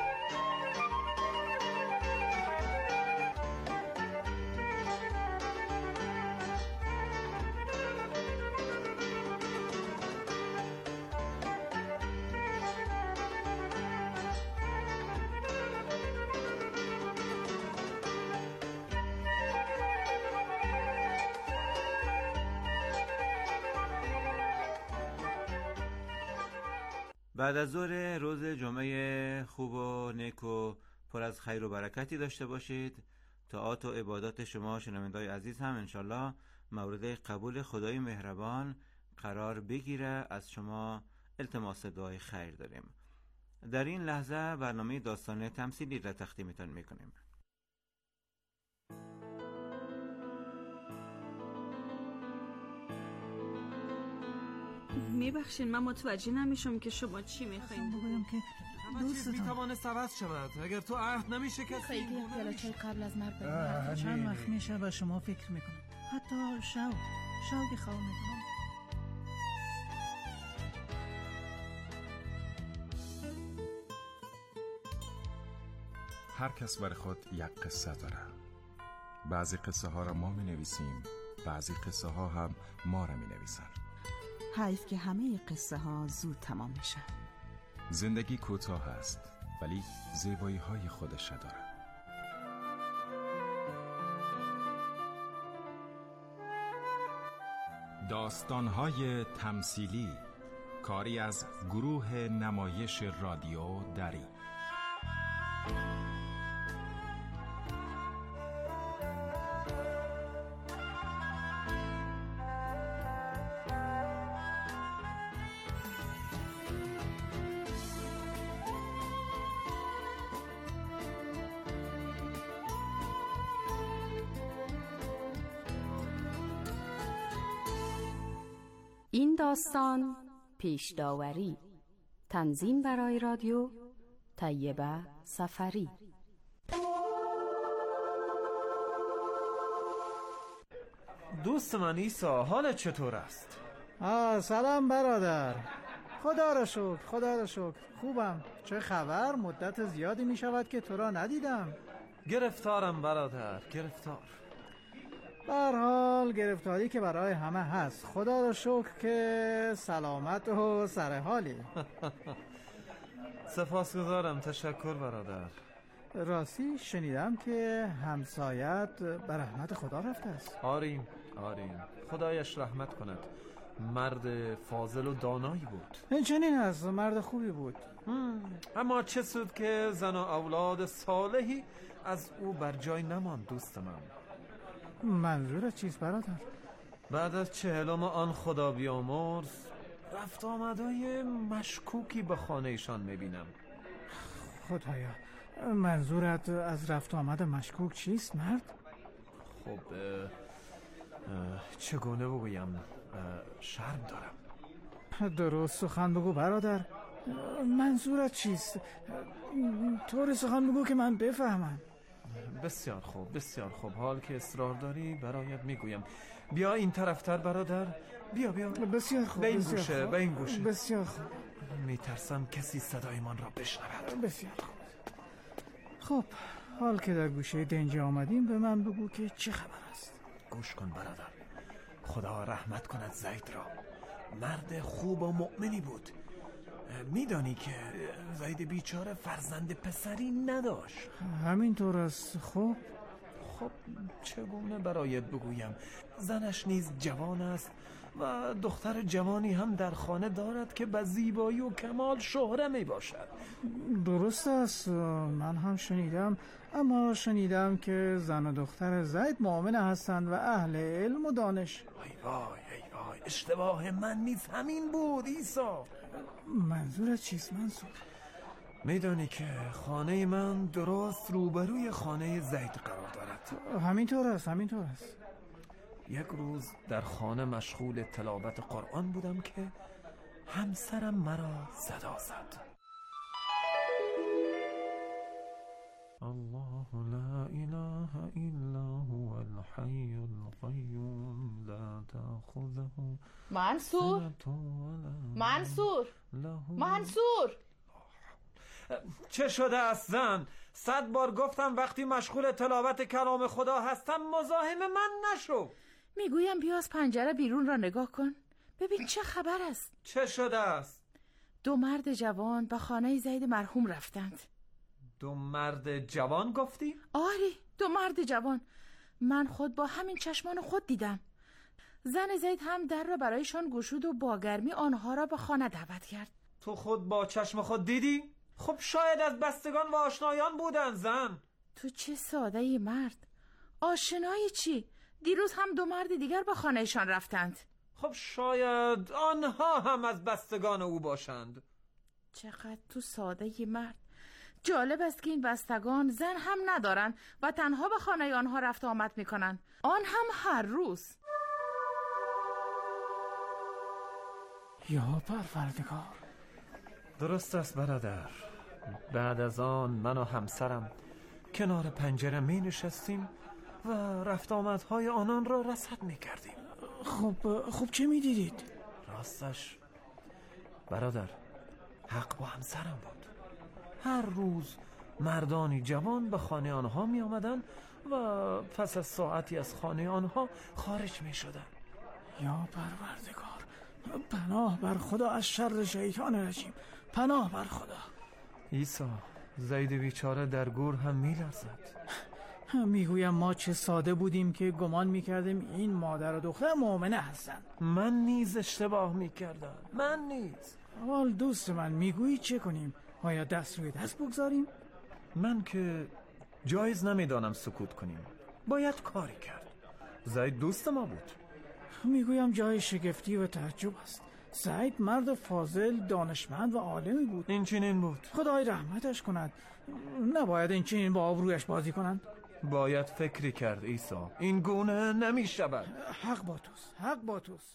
بعد از ظهر روز جمعه خوب و نیک و پر از خیر و برکتی داشته باشید. طاعات و عبادات شما شنونده‌های عزیز هم انشالله مورد قبول خدای مهربان قرار بگیره. از شما التماس دعای خیر داریم. در این لحظه برنامه داستان تمثیلی را تقدیمتان میکنیم. میبخشین من متوجه نمیشم که شما چی میخواین بگویم که دوست میتوانه سبز شود اگر تو عهد نمیشه کسی خیلی پیاله چای قبل از مرگ بریم. چند وقت میشه و شما فکر میکنم حتی شو شو که خواه میکنم. هر کس برای خود یک قصه داره. بعضی قصه ها را ما می نویسیم، بعضی قصه ها هم ما را می نویسن. حیف که همه قصه ها زود تمام میشن. زندگی کوتاه است ولی زیبایی های خودش داره. داستان های تمثیلی، کاری از گروه نمایش رادیو دری. این داستان پیش داوری، تنظیم برای رادیو طیبه سفری. دوست من ایسا، حالت چطور است؟ آه سلام برادر. خدا را شکر، خدا را شکر خوبم. چه خبر؟ مدت زیادی می شود که تو را ندیدم. گرفتارم برادر، گرفتار. به هر حال گرفتاری که برای همه هست. خدا را شکر که سلامت و سر حالی. سپاسگزارم، تشکر برادر. راستی شنیدم که همسایت به رحمت خدا رفته است. آریم آریم، خدایش رحمت کند. مرد فاضل و دانایی بود. این چنین است، مرد خوبی بود. اما چه سود که زن و اولاد صالحی از او بر جای نماند دوست من. منظورت چیست برادر؟ بعد از چهلم آن خدا بیامرز رفت آمدای مشکوکی به خانه ایشان میبینم. خدایا، منظورت از رفت آمد مشکوک چیست مرد؟ خب اه، اه، چگونه بگویم، شرم دارم. درست سخن بگو برادر. منظورت چیست؟ طور سخن بگو که من بفهمم. بسیار خوب بسیار خوب، حال که اصرار داری برایت میگویم. بیا این طرفتر برادر، بیا بیا. بسیار خوب. به این گوشه به این گوشه. بسیار خوب. میترسم کسی صدایمان را بشنود. بسیار خوب. خب حال که در گوشه دنج آمدیم به من بگو که چه خبر است. گوش کن برادر، خدا رحمت کند زید را. مرد خوب و مؤمنی بود. میدانی که زید بیچاره فرزند پسری نداشت. همینطور است. خب خب چگونه برایت بگویم، زنش نیز جوان است و دختر جوانی هم در خانه دارد که به زیبایی و کمال شهره می باشد. درست است، من هم شنیدم، اما شنیدم که زن و دختر زید مؤمن هستند و اهل علم و دانش. ای وای ای وای، اشتباه من نیز همین بود عیسی. منظورت چیست منصور؟ میدانی که خانه من درست روبروی خانه زید قرار دارد. همینطور است همینطور است. یک روز در خانه مشغول تلاوت قرآن بودم که همسرم مرا صدا زد. الله لا اله الا هو الحي القيوم لا تأخذه منصور منصور منصور چه شده است زن؟ صد بار گفتم وقتی مشغول تلاوت کلام خدا هستم مزاحم من نشو. میگویم بیا از پنجره بیرون را نگاه کن، ببین چه خبر است. چه شده است؟ دو مرد جوان به خانه زید مرحوم رفتند. دو مرد جوان گفتی؟ آری، دو مرد جوان. من خود با همین چشمان خود دیدم. زن زید هم در را برایشان گشود و با گرمی آنها را به خانه دعوت کرد. تو خود با چشم خود دیدی؟ خب شاید از بستگان و آشنایان بودن زن. تو چه ساده ای مرد. آشنایی چی؟ دیروز هم دو مرد دیگر به خانهشان رفتند. خب شاید آنها هم از بستگان او باشند. چقدر تو ساده ای مرد. جالب است که این بستگان زن هم ندارن و تنها به خانه آنها رفت آمد میکنن، آن هم هر روز. یا پروردگار. درست است برادر. بعد از آن من و همسرم کنار پنجره می نشستیم و رفت آمدهای آنان را رصد می کردیم. خب خب چه می دیدید؟ راستش برادر، حق با همسرم بود. هر روز مردانی جوان به خانه آنها می آمدن و پس از ساعتی از خانه آنها خارج می شدن. یا پروردگار، پناه بر خدا از شر شیطان رجیم، پناه بر خدا. عیسی، زید بیچاره در گور هم می لرزد. میگویم ما چه ساده بودیم که گمان میکردیم این مادر و دختر مؤمنه هستند. من نیز اشتباه میکردم، من نیز. حال دوست من میگویی چه کنیم؟ آیا دست روی دست بگذاریم؟ من که جایز نمیدانم سکوت کنیم، باید کاری کرد. زید دوست ما بود. میگویم جای شگفتی و تعجب است. زید مرد فاضل، دانشمند و عالمی بود. این چنین بود. خدای رحمتش کند. نباید این چنین با آبرویش بازی کنند. باید فکری کرد عیسی، این گونه نمی شود. حق با توست، حق با توست.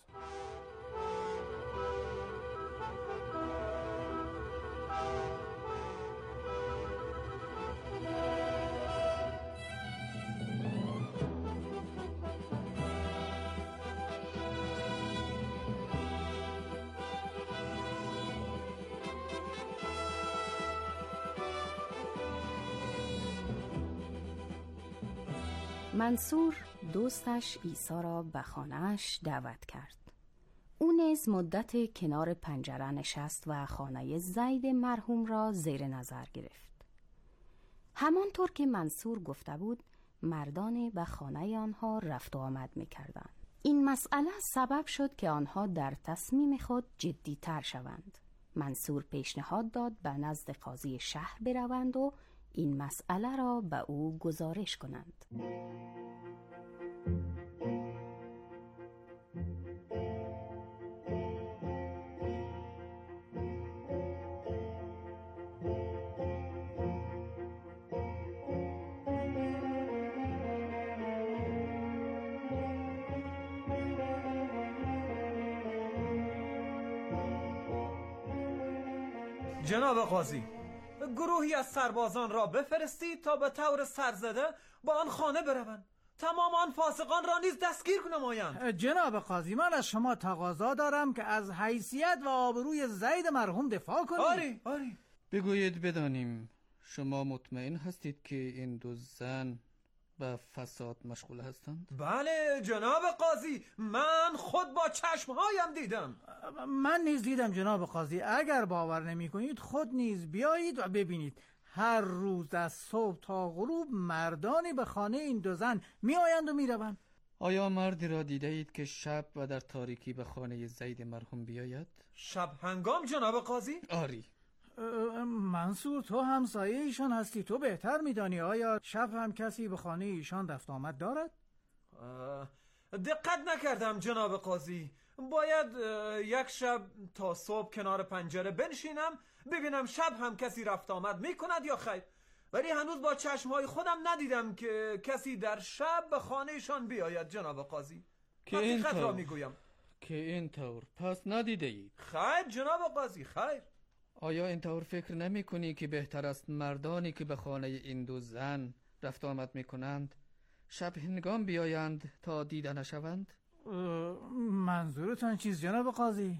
منصور دوستش عیسی را به خانه‌اش دعوت کرد. او نیز مدت کنار پنجره نشست و خانه زید مرحوم را زیر نظر گرفت. همانطور که منصور گفته بود، مردان به خانه آنها رفت و آمد می‌کردند. این مسئله سبب شد که آنها در تصمیم خود جدی‌تر شوند. منصور پیشنهاد داد به نزد قاضی شهر بروند و این مسئله را به او گزارش کنند. جناب قاضی، گروهی از سربازان را بفرستید تا به طور سرزده با آن خانه بروند. تمام آن فاسقان را نیز دستگیر نمایند. جناب قاضی، من از شما تقاضا دارم که از حیثیت و آبروی زید مرحوم دفاع کنید. آری آری. بگویید بدانیم شما مطمئن هستید که این دو زن به فساد مشغول هستند؟ بله جناب قاضی، من خود با چشمهایم دیدم. من نیز دیدم جناب قاضی. اگر باور نمی کنید خود نیز بیایید و ببینید. هر روز از صبح تا غروب مردانی به خانه این دو زن می آیند و می روند. آیا مردی را دیده اید که شب و در تاریکی به خانه زید مرحوم بیاید؟ شب هنگام جناب قاضی؟ آری. منصور، تو همسایه ایشان هستی، تو بهتر میدانی. آیا شب هم کسی به خانه ایشان رفت آمد دارد؟ دقت نکردم جناب قاضی. باید یک شب تا صبح کنار پنجره بنشینم ببینم شب هم کسی رفت آمد میکند یا خیر، ولی هنوز با چشمهای خودم ندیدم که کسی در شب به خانه ایشان بیاید جناب قاضی. که حقیقت را میگویم. که اینطور پس ندیده اید؟ خیر جناب قاضی، خیر. آیا اینطور فکر نمی کنی که بهتر است مردانی که به خانه این دو زن رفت آمد می کنند شب هنگام بیایند تا دیده نشوند؟ منظورتان چیست جناب قاضی؟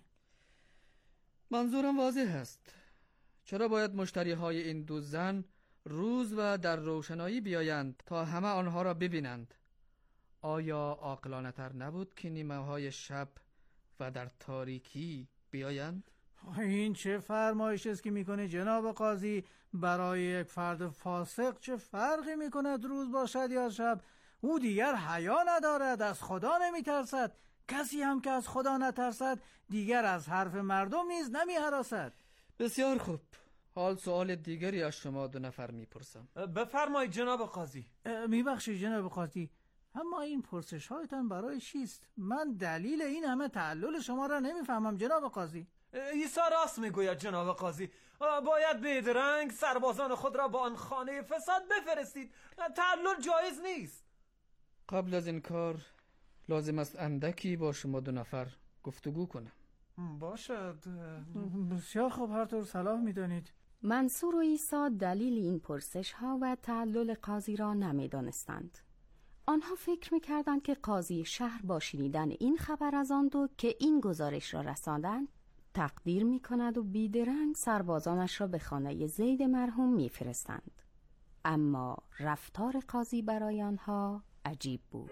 منظورم واضح است. چرا باید مشتری های این دو زن روز و در روشنایی بیایند تا همه آنها را ببینند؟ آیا عاقلانه تر نبود که نیمه های شب و در تاریکی بیایند؟ این چه فرمایش است که میکنه جناب قاضی؟ برای یک فرد فاسق چه فرقی میکند روز باشد یا شب؟ او دیگر حیا ندارد، از خدا نمیترسد. کسی هم که از خدا نترسد دیگر از حرف مردم نیز نمیهراسد. بسیار خوب. حال سوال دیگری از شما دو نفر میپرسم. بفرمایید جناب قاضی. میبخشید جناب قاضی، اما این پرسش هایتان برای چیست؟ من دلیل این همه تعلل شما را نمیفهمم جناب قاضی. عیسی راست میگوید جناب قاضی. باید بیدرنگ سربازان خود را با آن خانه فساد بفرستید. تعلل جایز نیست. قبل از این کار لازم است اندکی با شما دو نفر گفتگو کنم. باشد. بسیار خوب، هر طور صلاح میدانید. منصور و عیسی دلیل این پرسش ها و تعلل قاضی را نمیدانستند. آنها فکر میکردند که قاضی شهر با شنیدن این خبر از آن دو که این گزارش را رساندند تقدیر میکند و بیدرنگ سربازانش را به خانه زید مرحوم میفرستند. اما رفتار قاضی برای آنها عجیب بود.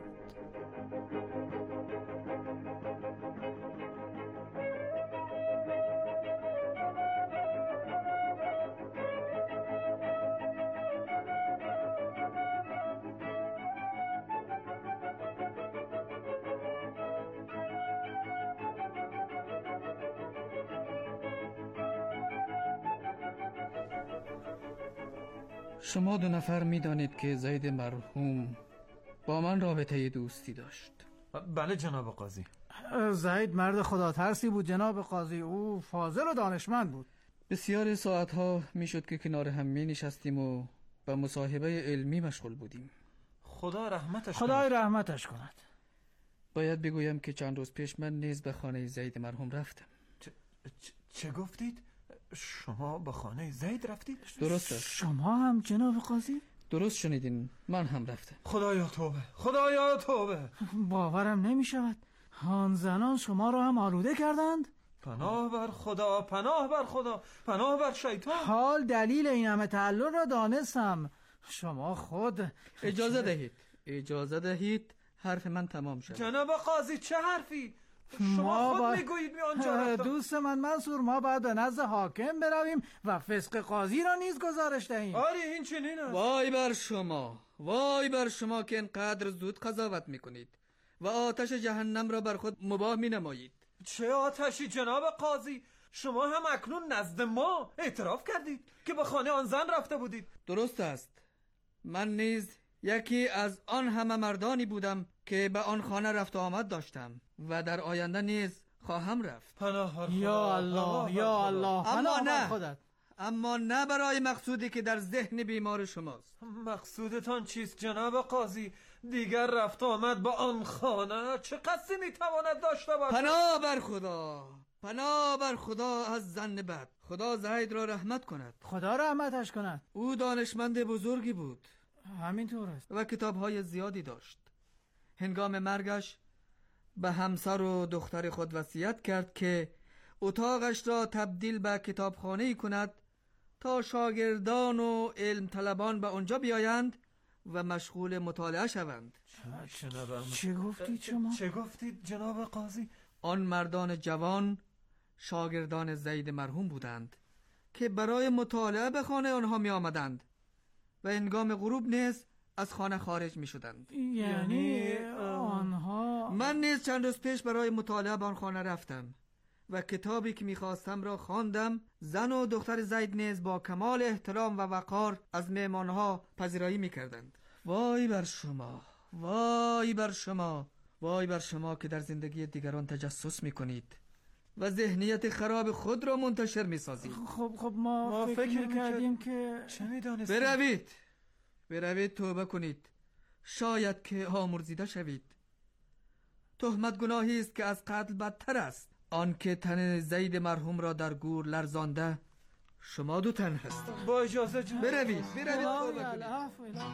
شما دو نفر می دانید که زید مرحوم با من رابطه دوستی داشت. بله جناب قاضی. زید مرد خدا ترسی بود جناب قاضی. او فاضل و دانشمند بود. بسیار ساعتها می شد که کنار هم می نشستیم و به مصاحبه علمی مشغول بودیم. خدا رحمتش خدای رحمتش کند. باید بگویم که چند روز پیش من نیز به خانه زید مرحوم رفتم. چه, چه, چه گفتید؟ شما به خانه زید رفتید؟ درست است. شما هم جناب قاضی؟ درست شنیدین، من هم رفتم. خدایا توبه، خدایا توبه. باورم نمی شود. آن زنان شما را هم آلوده کردند؟ پناه بر خدا، پناه بر خدا، پناه بر شیطان. حال دلیل این همه تعلل را دانستم. شما خود اجازه دهید اجازه دهید حرف من تمام شد. جناب قاضی چه حرفی؟ شما خود با... میگویید می آنجا رفتم. دوست من منصور، ما باید به نزد حاکم برویم و فسق قاضی را نیز گزارش دهیم. آری این چنین است. وای بر شما، وای بر شما که اینقدر زود قضاوت میکنید و آتش جهنم را بر خود مباح می نمایید. چه آتشی جناب قاضی؟ شما هم اکنون نزد ما اعتراف کردید که به خانه آن زن رفته بودید. درست است. من نیز یکی از آن همه مردانی بودم که به آن خانه رفت و آمد داشتم و در آینده نیز خواهم رفت. پناه یا الله یا الله. اما نه خودت. اما نه برای مقصودی که در ذهن بیمار شماست. مقصودتان چیست جناب قاضی؟ دیگر رفت آمد با آن خانه چه قصدی میتواند داشته باشد؟ پناه بر خدا، پناه بر خدا از ظن بد. خدا زید را رحمت کند. خدا رحمتش کند. او دانشمند بزرگی بود. همینطور است. و کتاب‌های زیادی داشت. هنگام مرگش به همسر و دختر خود وصیت کرد که اتاقش را تبدیل به کتابخانه‌ای کند تا شاگردان و علم طلبان به آنجا بیایند و مشغول مطالعه شوند. چه گفتید شما؟ چه گفتید جناب قاضی؟ آن مردان جوان شاگردان زید مرحوم بودند که برای مطالعه به خانه آنها می آمدند و هنگام غروب نیز از خانه خارج می شدند. یعنی آنها؟ من نیز چند روز پیش برای مطالعه به آن خانه رفتم و کتابی که می‌خواستم را خواندم. زن و دختر زید نیز با کمال احترام و وقار از مهمانها پذیرایی می‌کردند. وای بر شما، وای بر شما، وای بر شما که در زندگی دیگران تجسس می‌کنید و ذهنیت خراب خود را منتشر می‌سازید. خب خب ما, ما فکر, فکر می‌کردیم که چه می‌دانستید؟ بروید بروید توبه کنید، شاید که آمرزیده شوید. تهمت گناهی است که از قتل بدتر است. آن که تن زید مرحوم را در گور لرزانده شما دو تن هست. با اجازه جناب بروید بروید توبه کنید.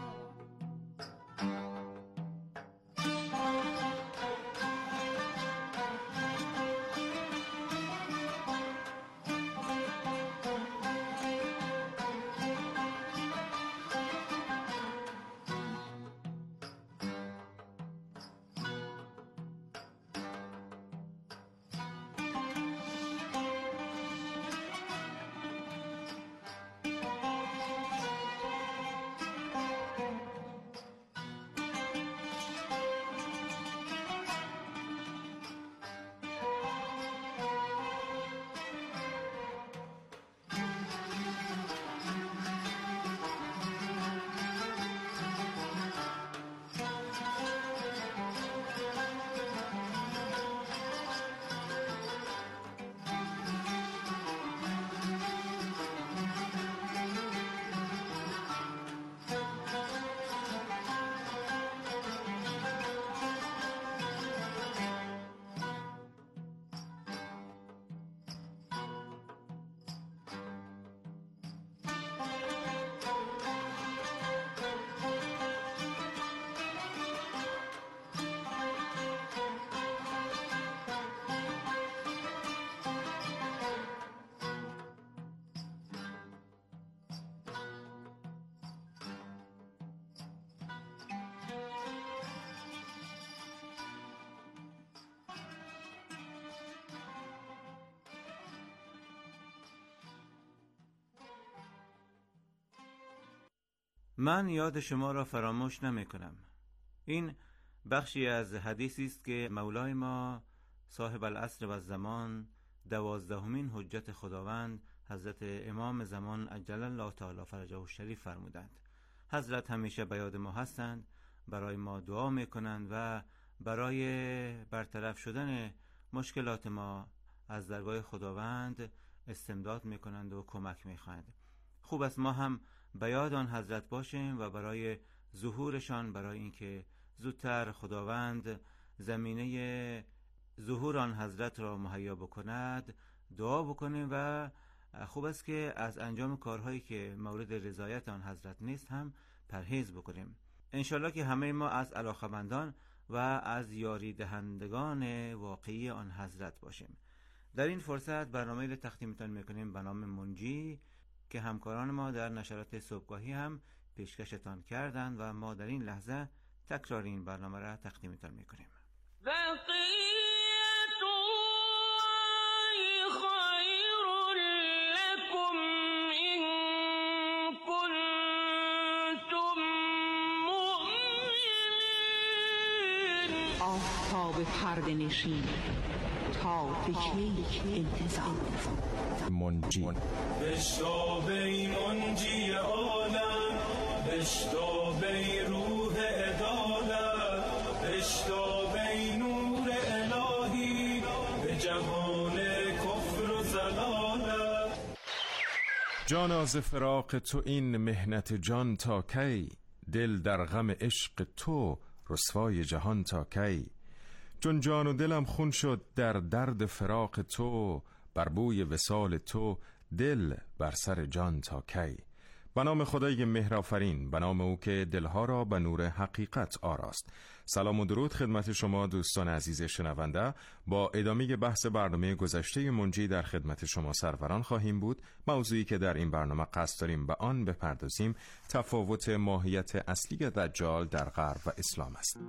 من یاد شما را فراموش نمی کنم. این بخشی از حدیثی است که مولای ما صاحب العصر و الزمان دوازدهمین حجت خداوند حضرت امام زمان عجل الله تعالی فرجه الشریف فرمودند. حضرت همیشه به یاد ما هستند، برای ما دعا میکنند و برای برطرف شدن مشکلات ما از درگاه خداوند استمداد میکنند و کمک میخواهند. خوب است ما هم به یاد آن حضرت باشیم و برای ظهورشان، برای اینکه زودتر خداوند زمینه ظهور آن حضرت را مهیا بکند دعا بکنیم و خوب است که از انجام کارهایی که مورد رضایت آن حضرت نیست هم پرهیز بکنیم. انشالله که همه ما از علاقمندان و از یاری دهندگان واقعی آن حضرت باشیم. در این فرصت برنامه را تقدیمتان میکنیم به نام منجی که همکاران ما در نشرات صبحگاهی هم پیشکشتان کردند و ما در این لحظه تکرار این برنامه را تقدیمتان میکنیم. آفتاب پرده نشین تا به کی انتظار؟ منجی بشتاب ای منجی عالم، بشتاب ای روح عدالت، بشتاب ای نور الهی به جهان کفر و ضلالت. جانا ز فراق تو این مهنت جان تا کی؟ دل در غم عشق تو رسوای جهان تا کی؟ چون جان و دلم خون شد در درد فراق تو، بر بوی وصال تو دل بر سر جان تا کی؟ به نام خدای مهرآفرین، به نام او که دلها را به نور حقیقت آراست. سلام و درود خدمت شما دوستان عزیز شنونده. با ادامه بحث برنامه گذشته منجی در خدمت شما سروران خواهیم بود. موضوعی که در این برنامه قصد داریم به آن بپردازیم تفاوت ماهیت اصلی دجال در غرب و اسلام است.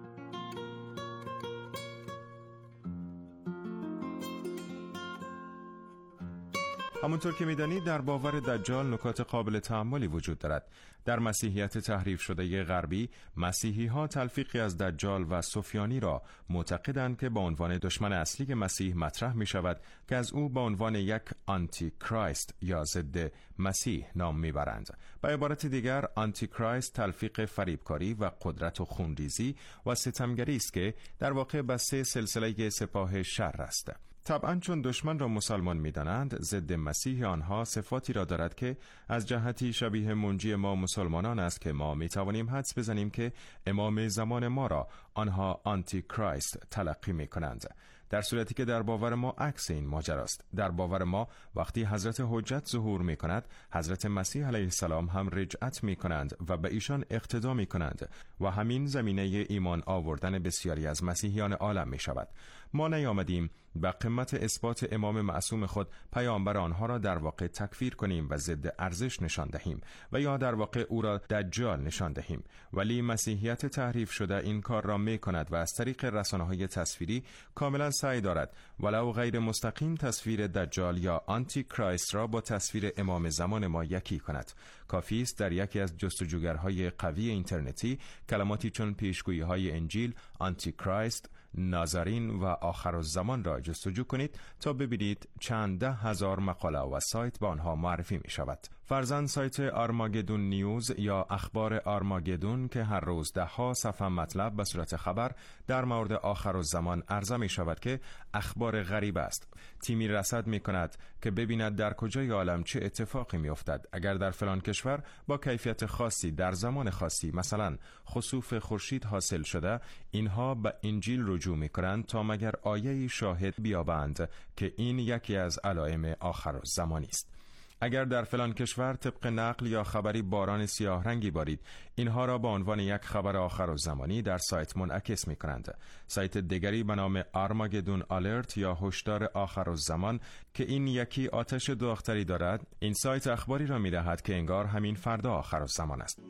همونطور که می‌دانید در باور دجال نکات قابل تأملی وجود دارد. در مسیحیت تحریف شده غربی، مسیحی‌ها تلفیقی از دجال و سفیانی را معتقدند که به عنوان دشمن اصلی مسیح مطرح می‌شود که از او به عنوان یک آنتی کرایست یا ضد مسیح نام می‌برند. به عبارت دیگر، آنتی کرایست تلفیق فریبکاری و قدرت و خونریزی و ستمگری است که در واقع بسته سلسله سپاه شر است. طبعا چون دشمن را مسلمان می‌دانند، ضد مسیح آنها صفاتی را دارد که از جهتی شبیه منجی ما مسلمانان است که ما می‌توانیم حدس بزنیم که امام زمان ما را آنها آنتی کرایست تلقی می‌کنند، در صورتی که در باور ما عکس این ماجراست. در باور ما وقتی حضرت حجت ظهور می کند، حضرت مسیح علیه السلام هم رجعت می کنند و به ایشان اقتدا می کنند و همین زمینه ایمان آوردن بسیاری از مسیحیان عالم می شود. ما نیامدیم به قمت اثبات امام معصوم خود پیامبر آنها را در واقع تکفیر کنیم و ضد ارزش نشان دهیم و یا در واقع او را دجال نشان دهیم، ولی مسیحیت تحریف شده این کار را می کند و از طریق رسانه‌های تصویری کاملا سعی دارد ولو غیر مستقیم تصویر دجال یا آنتی کرایست را با تصویر امام زمان ما یکی کند. کافی است در یکی از جستجوگرهای قوی اینترنتی کلماتی چون پیشگویی‌های انجیل، آنتی کرایست، نازارین و آخرالزمان را جستجو کنید تا ببینید چند ده هزار مقاله و سایت به آنها معرفی می شود. فرزند سایت آرماگدون نیوز یا اخبار آرماگدون که هر روز ده ها صفحه مطلب به صورت خبر در مورد آخرالزمان عرضه می شود که اخبار غریب است. تیمی رصد می کند که ببیند در کجای عالم چه اتفاقی می افتد. اگر در فلان کشور با کیفیت خاصی در زمان خاصی مثلا خسوف خورشید حاصل شده، اینها به انجیل رجوع می کنند تا مگر آیه شاهد بیابند که این یکی از علائم آخرالزمانی است. اگر در فلان کشور طبق نقل یا خبری باران سیاه رنگی بارید، اینها را به عنوان یک خبر آخرالزمانی در سایت منعکس می کنند. سایت دیگری به نام آرماگدون آلرت یا هشدار آخرالزمان که این یکی آتش داغ‌تری دارد، این سایت اخباری را می دهد که انگار همین فردا آخرالزمان است.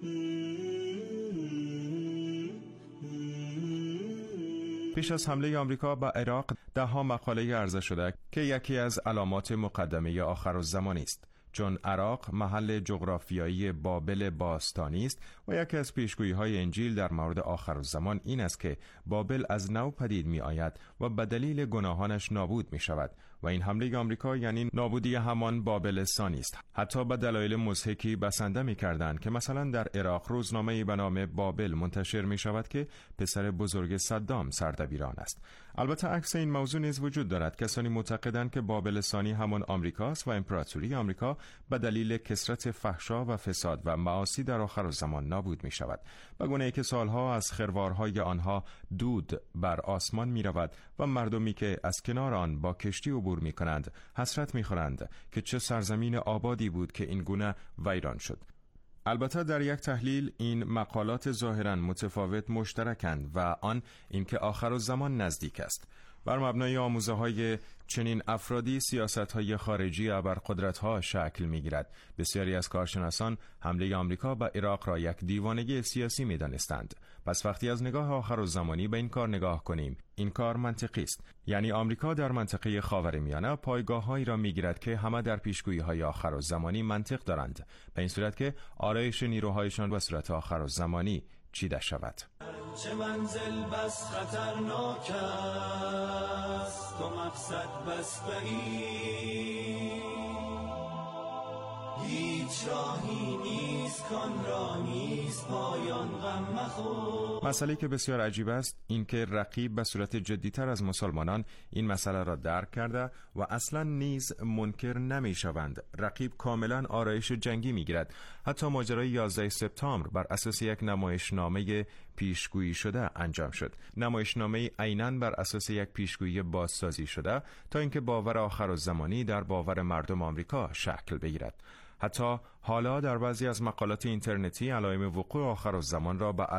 پیش از حمله آمریکا به عراق ده ها مقاله عرضه شده که یکی از علامات مقدمه آخرالزمانی است، چون عراق محل جغرافیایی بابل باستانی است و یکی از پیشگویی‌های انجیل در مورد آخرالزمان این است که بابل از نو پدید می آید و به دلیل گناهانش نابود می شود و این حمله آمریکا یعنی نابودی همان بابل ثانی است. حتی به دلایل مضحکی بسنده می کردند که مثلا در عراق روزنامه‌ای به نام بابل منتشر می شود که پسر بزرگ صدام سردبیران است. البته عکس این موضوع نیز وجود دارد. کسانی معتقدند که بابل ثانی همان آمریکاست و امپراتوری آمریکا به دلیل کثرت فحشا و فساد و معاصی در آخرالزمان نابود می شود، به گونه‌ای که سالها از خروارهای آنها دود بر آسمان می رود و مردمی که از کنار آن با کشتی عبور می کنند حسرت می خورند که چه سرزمین آبادی بود که این گونه ویران شد. البته در یک تحلیل این مقالات ظاهراً متفاوت مشترکند و آن اینکه آخرالزمان نزدیک است. بر مبنای آموزه های چنین افرادی سیاست های خارجی ابرقدرت ها شکل می گیرد. بسیاری از کارشناسان حمله آمریکا به عراق را یک دیوانگی سیاسی می دانستند. پس وقتی از نگاه آخرالزمانی به این کار نگاه کنیم، این کار منطقی است. یعنی آمریکا در منطقه خاورمیانه پایگاه‌هایی را می‌گیرد که همه در پیشگویی‌های آخرالزمانی منطق دارند، به این صورت که آرایش نیروهایشان به صورت آخرالزمانی چیده شود. چه منزل بس خطرناک است و مقصد بس بعید، هیچ راهی نیست کان را نیست پایان غم مخور. مسئله که بسیار عجیب است این که رقیب به صورت جدیتر از مسلمانان این مسئله را درک کرده و اصلا نیز منکر نمی شوند. رقیب کاملا آرایش جنگی می گیرد. حتی ماجرای یازده سپتامبر بر اساس یک نمایشنامه پیشگویی شده انجام شد. نمایشنامه عیناً بر اساس یک پیشگویی بازسازی شده تا اینکه باور آخرالزمانی در باور مردم آمریکا شکل بگیرد. حتی حالا در بعضی از مقالات اینترنتی علائم وقوع آخرالزمان را به